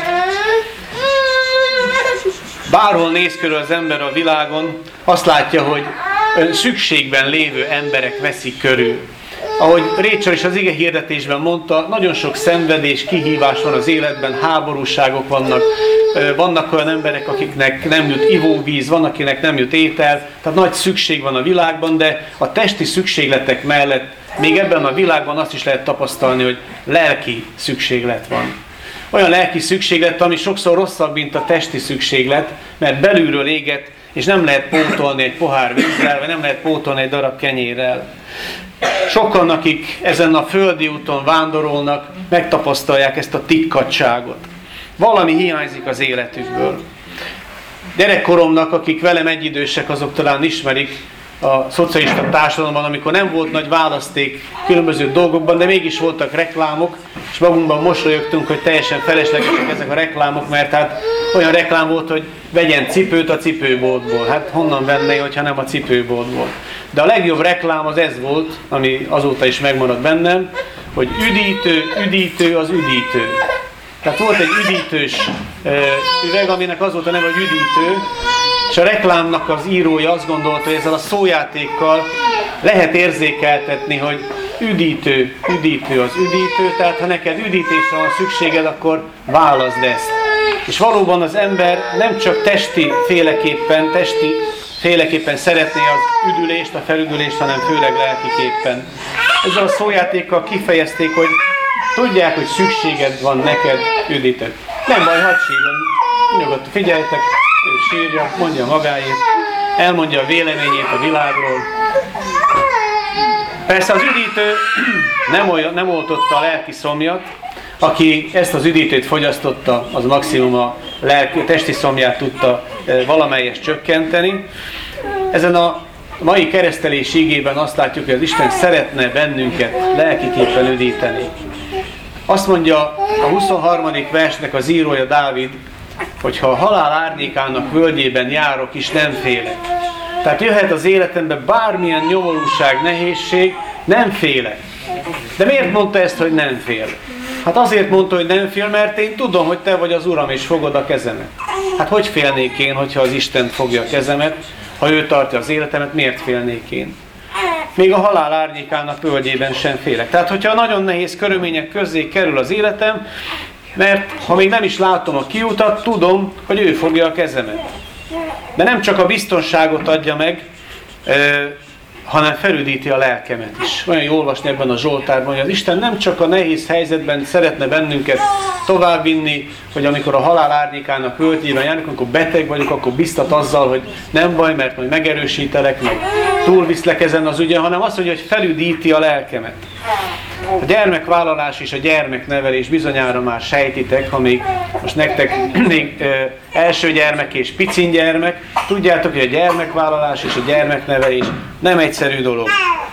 Bárhol néz körül az ember a világon, azt látja, hogy szükségben lévő emberek veszik körül. Ahogy Rachel is az ige hirdetésben mondta, nagyon sok szenvedés, kihívás van az életben, háborúságok vannak, vannak olyan emberek, akiknek nem jut ivóvíz, van, akinek nem jut étel, tehát nagy szükség van a világban, de a testi szükségletek mellett még ebben a világban azt is lehet tapasztalni, hogy lelki szükséglet van. Olyan lelki szükséglet, ami sokszor rosszabb, mint a testi szükséglet, mert belülről éget és nem lehet pótolni egy pohár vízzel, vagy nem lehet pótolni egy darab kenyérrel. Sokan, akik ezen a földi úton vándorolnak, megtapasztalják ezt a tikkadságot. Valami hiányzik az életükből. Gyerekkoromnak, akik velem egyidősek, azok talán ismerik a szocialista társadalomban, amikor nem volt nagy választék különböző dolgokban, de mégis voltak reklámok, és magunkban mosolyogtunk, hogy teljesen feleslegesek ezek a reklámok, mert hát olyan reklám volt, hogy vegyen cipőt a cipőboltból. Hát honnan venné, hogyha nem a cipőboltból. De a legjobb reklám az ez volt, ami azóta is megmaradt bennem, hogy üdítő, üdítő az üdítő. Tehát volt egy üdítős üveg, aminek az volt a neve, hogy üdítő, és a reklámnak az írója azt gondolta, hogy ezzel a szójátékkal lehet érzékeltetni, hogy üdítő, üdítő az üdítő, tehát ha neked üdítésre van szükséged, akkor válaszd ezt. És valóban az ember nem csak testi féleképpen, testi féleképpen szeretné az üdülést, a felüdülést, hanem főleg lelkiképpen. Ezzel a szójátékkal kifejezték, hogy tudják, hogy szükséged van neked üdíteni. Nem baj, hadd sírjon. Nyugodtan figyeljetek, ő sírja, mondja magáét, elmondja a véleményét a világról. Persze az üdítő nem, olyan, nem oltotta a lelki szomjat, aki ezt az üdítőt fogyasztotta, az maximum a lelki, testi szomját tudta valamelyest csökkenteni. Ezen a mai keresztelési igében azt látjuk, hogy az Isten szeretne bennünket lelkiképpen üdíteni. Azt mondja a huszonharmadik versnek az írója, Dávid, hogy ha a halál árnyékának völgyében járok is, nem félek. Tehát jöhet az életemben bármilyen nyomorúság, nehézség, nem félek. De miért mondta ezt, hogy nem fél? Hát azért mondta, hogy nem fél, mert én tudom, hogy te vagy az Uram, és fogod a kezemet. Hát hogy félnék én, hogyha az Isten fogja a kezemet? Ha ő tartja az életemet, miért félnék én? Még a halál árnyékának völgyében sem félek. Tehát, hogyha nagyon nehéz körülmények közé kerül az életem, mert ha még nem is látom a kiutat, tudom, hogy ő fogja a kezemet. De nem csak a biztonságot adja meg, hanem felüdíti a lelkemet is. Olyan jó olvasni ebben a Zsoltárban, hogy az Isten nem csak a nehéz helyzetben szeretne bennünket továbbvinni, hogy amikor a halál árnyékának völgyében járunk, amikor beteg vagyok, akkor biztat azzal, hogy nem baj, mert majd megerősítelek, meg túlviszlek ezen az ügyen, hanem azt mondja, hogy felüdíti a lelkemet. A gyermekvállalás és a gyermeknevelés bizonyára már sejtitek, ha még most nektek még ö, első gyermek és picin gyermek, tudjátok, hogy a gyermekvállalás és a gyermeknevelés nem egyszerű dolog.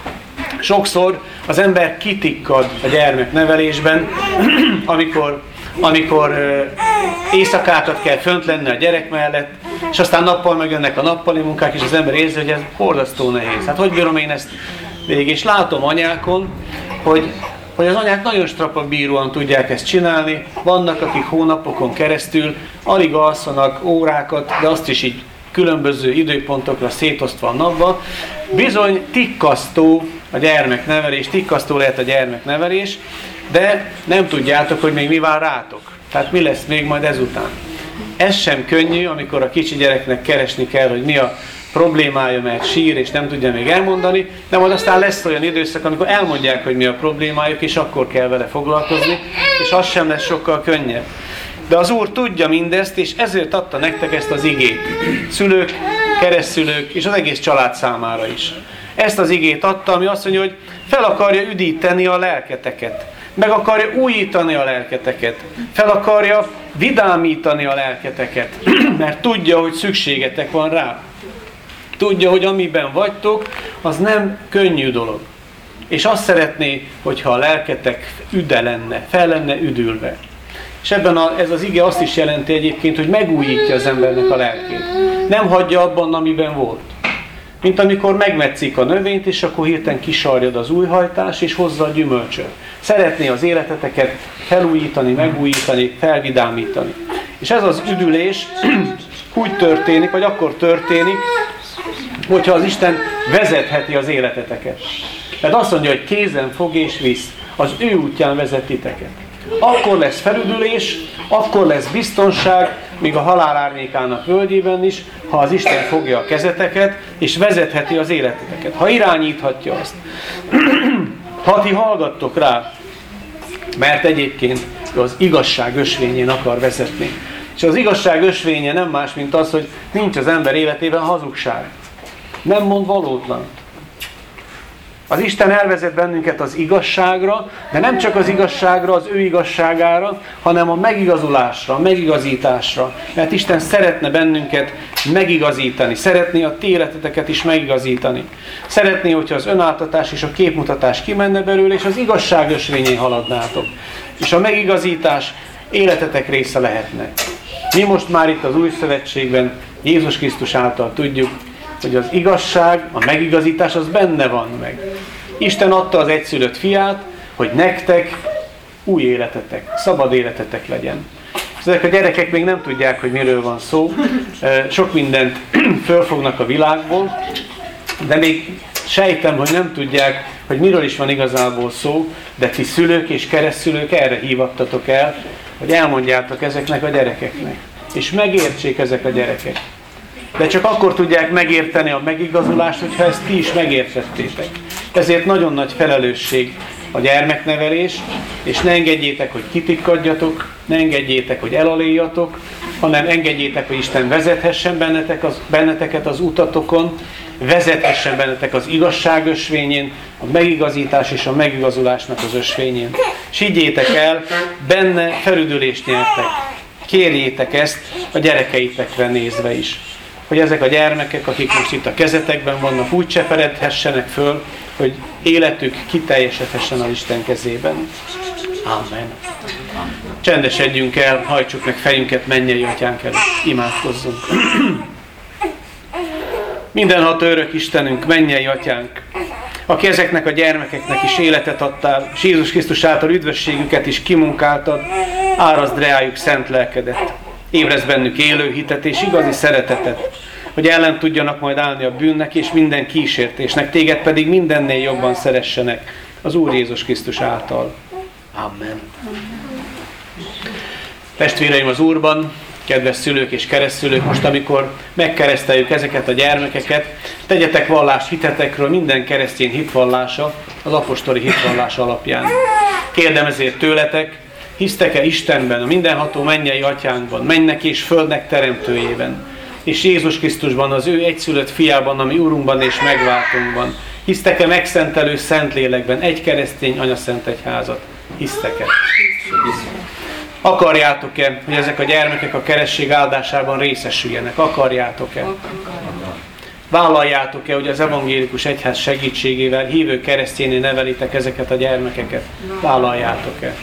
Sokszor az ember kitikkad a gyermeknevelésben, amikor, amikor ö, éjszakákat kell fönt lenni a gyerek mellett, és aztán nappal megjönnek a nappali munkák, és az ember érzi, hogy ez borzasztó nehéz. Hát hogy bírom én ezt végig? És látom anyákon, hogy, hogy az anyák nagyon strapabíróan tudják ezt csinálni. Vannak, akik hónapokon keresztül alig alszanak órákat, de azt is így különböző időpontokra szétosztva a napba. Bizony tikkasztó a gyermeknevelés, tikkasztó lehet a gyermeknevelés, de nem tudjátok, hogy még mi vár rátok. Tehát mi lesz még majd ezután. Ez sem könnyű, amikor a kicsi gyereknek keresni kell, hogy mi a problémája, mert sír, és nem tudja még elmondani, de majd aztán lesz olyan időszak, amikor elmondják, hogy mi a problémájuk, és akkor kell vele foglalkozni, és az sem lesz sokkal könnyebb. De az Úr tudja mindezt, és ezért adta nektek ezt az igét. Szülők, keresztszülők, és az egész család számára is. Ezt az igét adta, ami azt mondja, hogy fel akarja üdíteni a lelketeket. Meg akarja újítani a lelketeket. Fel akarja vidámítani a lelketeket. Mert tudja, hogy szükségetek van rá. Tudja, hogy amiben vagytok, az nem könnyű dolog. És azt szeretné, hogyha a lelketek üde lenne, fel lenne üdülve. És ebben a, ez az ige azt is jelenti egyébként, hogy megújítja az embernek a lelkét. Nem hagyja abban, amiben volt. Mint amikor megmetszik a növényt, és akkor hirtelen kisarjad az újhajtás, és hozza a gyümölcsöt. Szeretné az életeteket felújítani, megújítani, felvidámítani. És ez az üdülés úgy történik, vagy akkor történik, hogyha az Isten vezetheti az életeteket. Tehát azt mondja, hogy kézen fog és visz, az ő útján vezet titeket. Akkor lesz felüdülés, akkor lesz biztonság, még a halál árnyékának völgyében is, ha az Isten fogja a kezeteket, és vezetheti az életeteket. Ha irányíthatja azt. Ha ti hallgattok rá, mert egyébként az igazság ösvényén akar vezetni. És az igazság ösvénye nem más, mint az, hogy nincs az ember életében hazugság. Nem mond valótlant. Az Isten elvezet bennünket az igazságra, de nem csak az igazságra, az ő igazságára, hanem a megigazulásra, a megigazításra. Mert Isten szeretne bennünket megigazítani, szeretné a ti életeteket is megigazítani. Szeretné, hogyha az önáltatás és a képmutatás kimenne belőle, és az igazság ösvényén haladnátok. És a megigazítás életetek része lehetne. Mi most már itt az Új Szövetségben Jézus Krisztus által tudjuk, hogy az igazság, a megigazítás az benne van meg. Isten adta az egyszülött fiát, hogy nektek új életetek, szabad életetek legyen. És ezek a gyerekek még nem tudják, hogy miről van szó. Sok mindent fölfognak a világból, de még sejtem, hogy nem tudják, hogy miről is van igazából szó, de ti szülők és keresztszülők erre hívattatok el, hogy elmondjátok ezeknek a gyerekeknek. És megértsék ezek a gyerekek. De csak akkor tudják megérteni a megigazulást, hogyha ezt ti is megértettétek. Ezért nagyon nagy felelősség a gyermeknevelés, és ne engedjétek, hogy kitikkadjatok, ne engedjétek, hogy elaléljatok, hanem engedjétek, hogy Isten vezethessen bennetek az, benneteket az utatokon, vezethessen bennetek az igazság ösvényén, a megigazítás és a megigazulásnak az ösvényén. És higgyétek el, benne felüdülést nyertek. Kérjétek ezt a gyerekeitekre nézve is. Hogy ezek a gyermekek, akik most itt a kezetekben vannak, úgy cseperedhessenek föl, hogy életük kiteljesedhessen az Isten kezében. Amen. Csendesedjünk el, hajtsuk meg fejünket mennyei atyánk előtt. Imádkozzunk. Mindenható örök Istenünk, mennyei atyánk, aki ezeknek a gyermekeknek is életet adtál, és Jézus Krisztus által üdvösségüket is kimunkáltad, árazd reájuk szent lelkedet. Ébrezd bennük élő hitet és igazi szeretetet, hogy ellen tudjanak majd állni a bűnnek és minden kísértésnek, téged pedig mindennél jobban szeressenek az Úr Jézus Krisztus által. Amen. Testvéreim az Úrban, kedves szülők és keresztszülők, most amikor megkereszteljük ezeket a gyermekeket, tegyetek vallást hitetekről, minden keresztény hitvallása az apostoli hitvallás alapján. Kérdem ezért tőletek, hisztek-e Istenben, a mindenható mennyei atyánkban, mennek és földnek teremtőjében, és Jézus Krisztusban, az ő egyszülött fiában, ami Urunkban és megváltónkban? Hisztek-e megszentelő Szentlélekben, egy keresztény anyaszent egyházat? Hisztek-e? Akarjátok-e, hogy ezek a gyermekek a keresztség áldásában részesüljenek? Akarjátok-e? Vállaljátok-e, hogy az evangélikus egyház segítségével hívő keresztjéné nevelitek ezeket a gyermekeket? Vállaljátok-e?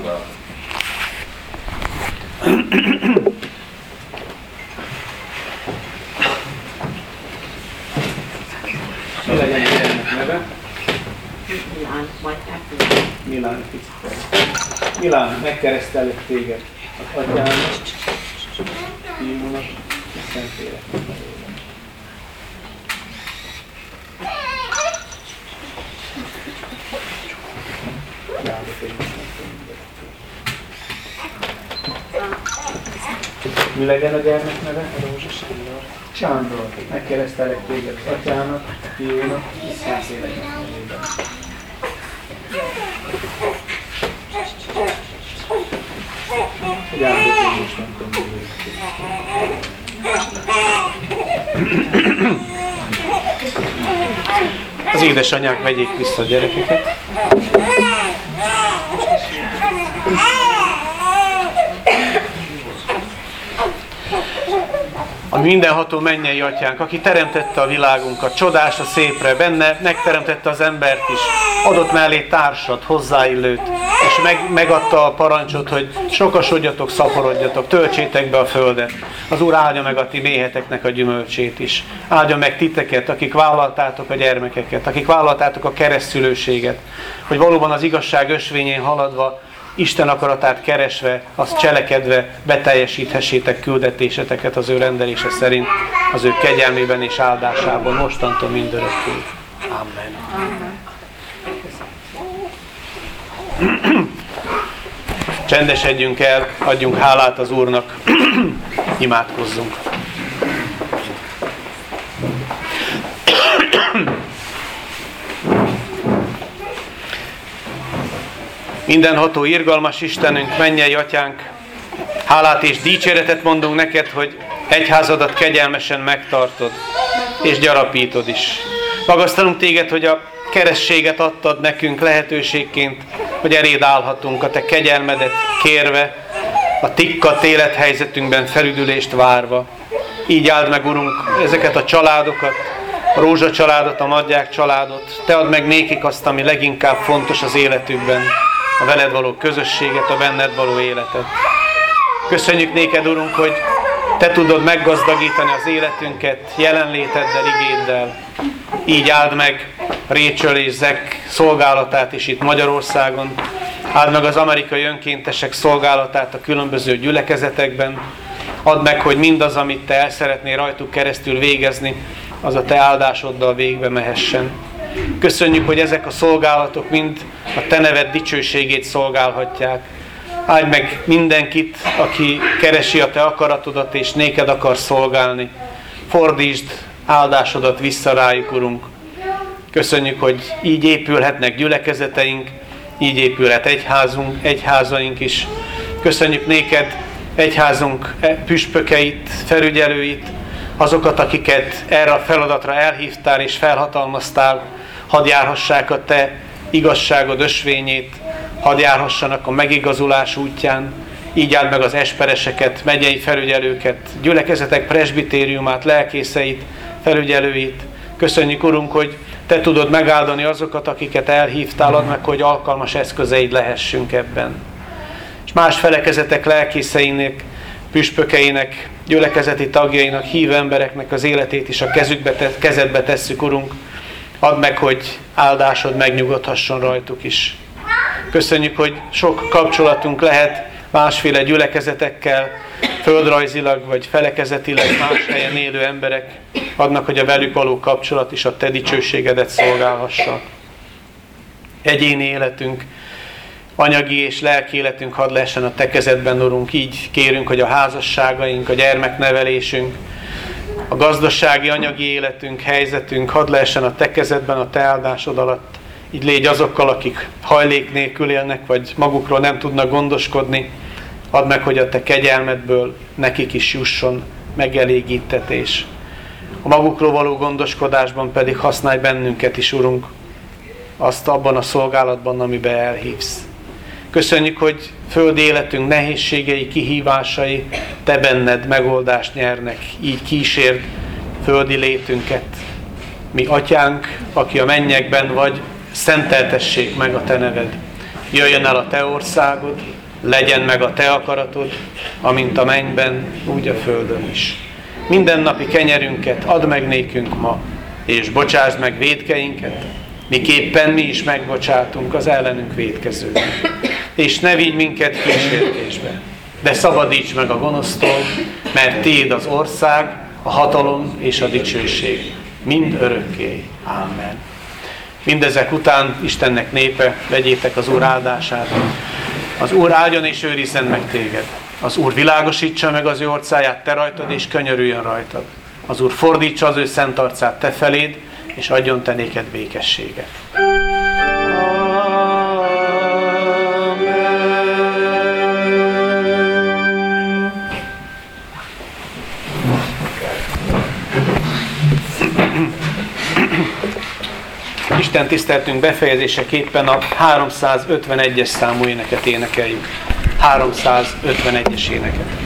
Mi legyen a gyermek neve? Milán, majd elkülön. Milán, picit. Milán, megkeresztellek téged az atyának, Fiúnak és Szentléleknek nevében. Mi legyen a gyermek neve? Rózsa Sándor. Sándor, megkeresztellek téged az atyának, Fiúnak és Szentléleknek nevében. Hogy áldott Isten tömbölyét. Az édesanyák vegyék vissza a gyerekeket. A mindenható mennyei atyánk, aki teremtette a világunkat, csodás a szépre, benne megteremtette az embert is, adott mellé társat, hozzáillőt, és meg, megadta a parancsot, hogy sokasodjatok, szaporodjatok, töltsétek be a földet. Az Úr áldja meg a ti méheteknek a gyümölcsét is. Áldja meg titeket, akik vállaltátok a gyermekeket, akik vállaltátok a keresztszülőséget, hogy valóban az igazság ösvényén haladva, Isten akaratát keresve, azt cselekedve beteljesíthessétek küldetéseteket az ő rendelése szerint, az ő kegyelmében és áldásában, mostantól mindörökké. Amen. Csendesedjünk el, adjunk hálát az Úrnak, imádkozzunk. Mindenható, irgalmas Istenünk, mennyei atyánk, Hálát és dicséretet mondunk neked, hogy egyházadat kegyelmesen megtartod, és gyarapítod is. Magasztalunk téged, hogy a kerességet adtad nekünk lehetőségként, hogy eléd állhatunk a te kegyelmedet kérve, a tikkadt élethelyzetünkben felüdülést várva. Így áld meg, Urunk, ezeket a családokat, a Rózsa családot, a Madják családot. Te add meg nékik azt, ami leginkább fontos az életükben, a veled való közösséget, a benned való életet. Köszönjük néked, Urunk, hogy te tudod meggazdagítani az életünket jelenléteddel, igéddel. Így áld meg Rachel és Zek szolgálatát is itt Magyarországon. Áld meg az amerikai önkéntesek szolgálatát a különböző gyülekezetekben. Add meg, hogy mindaz, amit te el szeretnél rajtuk keresztül végezni, az a te áldásoddal végbe mehessen. Köszönjük, hogy ezek a szolgálatok mind a te neved dicsőségét szolgálhatják. Áldj meg mindenkit, aki keresi a te akaratodat, és néked akar szolgálni. Fordítsd áldásodat vissza rájuk, Urunk. Köszönjük, hogy így épülhetnek gyülekezeteink, így épülhet egyházunk, egyházaink is. Köszönjük néked egyházunk püspökeit, felügyelőit, azokat, akiket erre a feladatra elhívtál és felhatalmaztál, hadd járhassák a te igazságod ösvényét, hadd járhassanak a megigazulás útján. Így áld meg az espereseket, megyei felügyelőket, gyülekezetek presbitériumát, lelkészeit, felügyelőit. Köszönjük, Urunk, hogy te tudod megáldani azokat, akiket elhívtál, add meg, hogy alkalmas eszközeid lehessünk ebben. És más felekezetek lelkészeinek, püspökeinek, gyülekezeti tagjainak, hívő embereknek az életét is a kezükbe, te, kezedbe tesszük, Urunk. Add meg, hogy áldásod megnyugodhasson rajtuk is. Köszönjük, hogy sok kapcsolatunk lehet másféle gyülekezetekkel, földrajzilag vagy felekezetileg más helyen élő emberek. Adnak, hogy a velük való kapcsolat is a te dicsőségedet szolgálhassa. Egyéni életünk, anyagi és lelki életünk hadd lehessen a te kezedben, Urunk. Így kérünk, hogy a házasságaink, a gyermeknevelésünk, a gazdasági, anyagi életünk, helyzetünk hadd lehessen a te kezedben, a te áldásod alatt. Így légy azokkal, akik hajlék nélkül élnek, vagy magukról nem tudnak gondoskodni. Add meg, hogy a te kegyelmedből nekik is jusson megelégítetés. A magukról való gondoskodásban pedig használj bennünket is, Urunk, azt abban a szolgálatban, amiben elhívsz. Köszönjük, hogy földi életünk nehézségei, kihívásai te benned megoldást nyernek. Így kísérd földi létünket. Mi atyánk, aki a mennyekben vagy, szenteltessék meg a te neved. Jöjjön el a te országod, legyen meg a te akaratod, amint a mennyben, úgy a földön is. Mindennapi kenyerünket add meg nékünk ma, és bocsásd meg vétkeinket, miképpen mi is megbocsátunk az ellenünk vétkezőknek. És ne vigy minket kísértésbe, de szabadíts meg a gonosztól, mert tiéd az ország, a hatalom és a dicsőség mind örökké. Amen. Mindezek után, Istennek népe, vegyétek az Úr áldását. Az Úr áldjon és őrizzen meg téged. Az Úr világosítsa meg az ő orcáját te rajtad, és könyörüljön rajtad. Az Úr fordítsa az ő szent arcát te feléd, és adjon te néked békességet. Isten tiszteltünk befejezéseképpen a háromszázötvenegyes számú éneket énekeljük. háromszázötvenegyes éneket.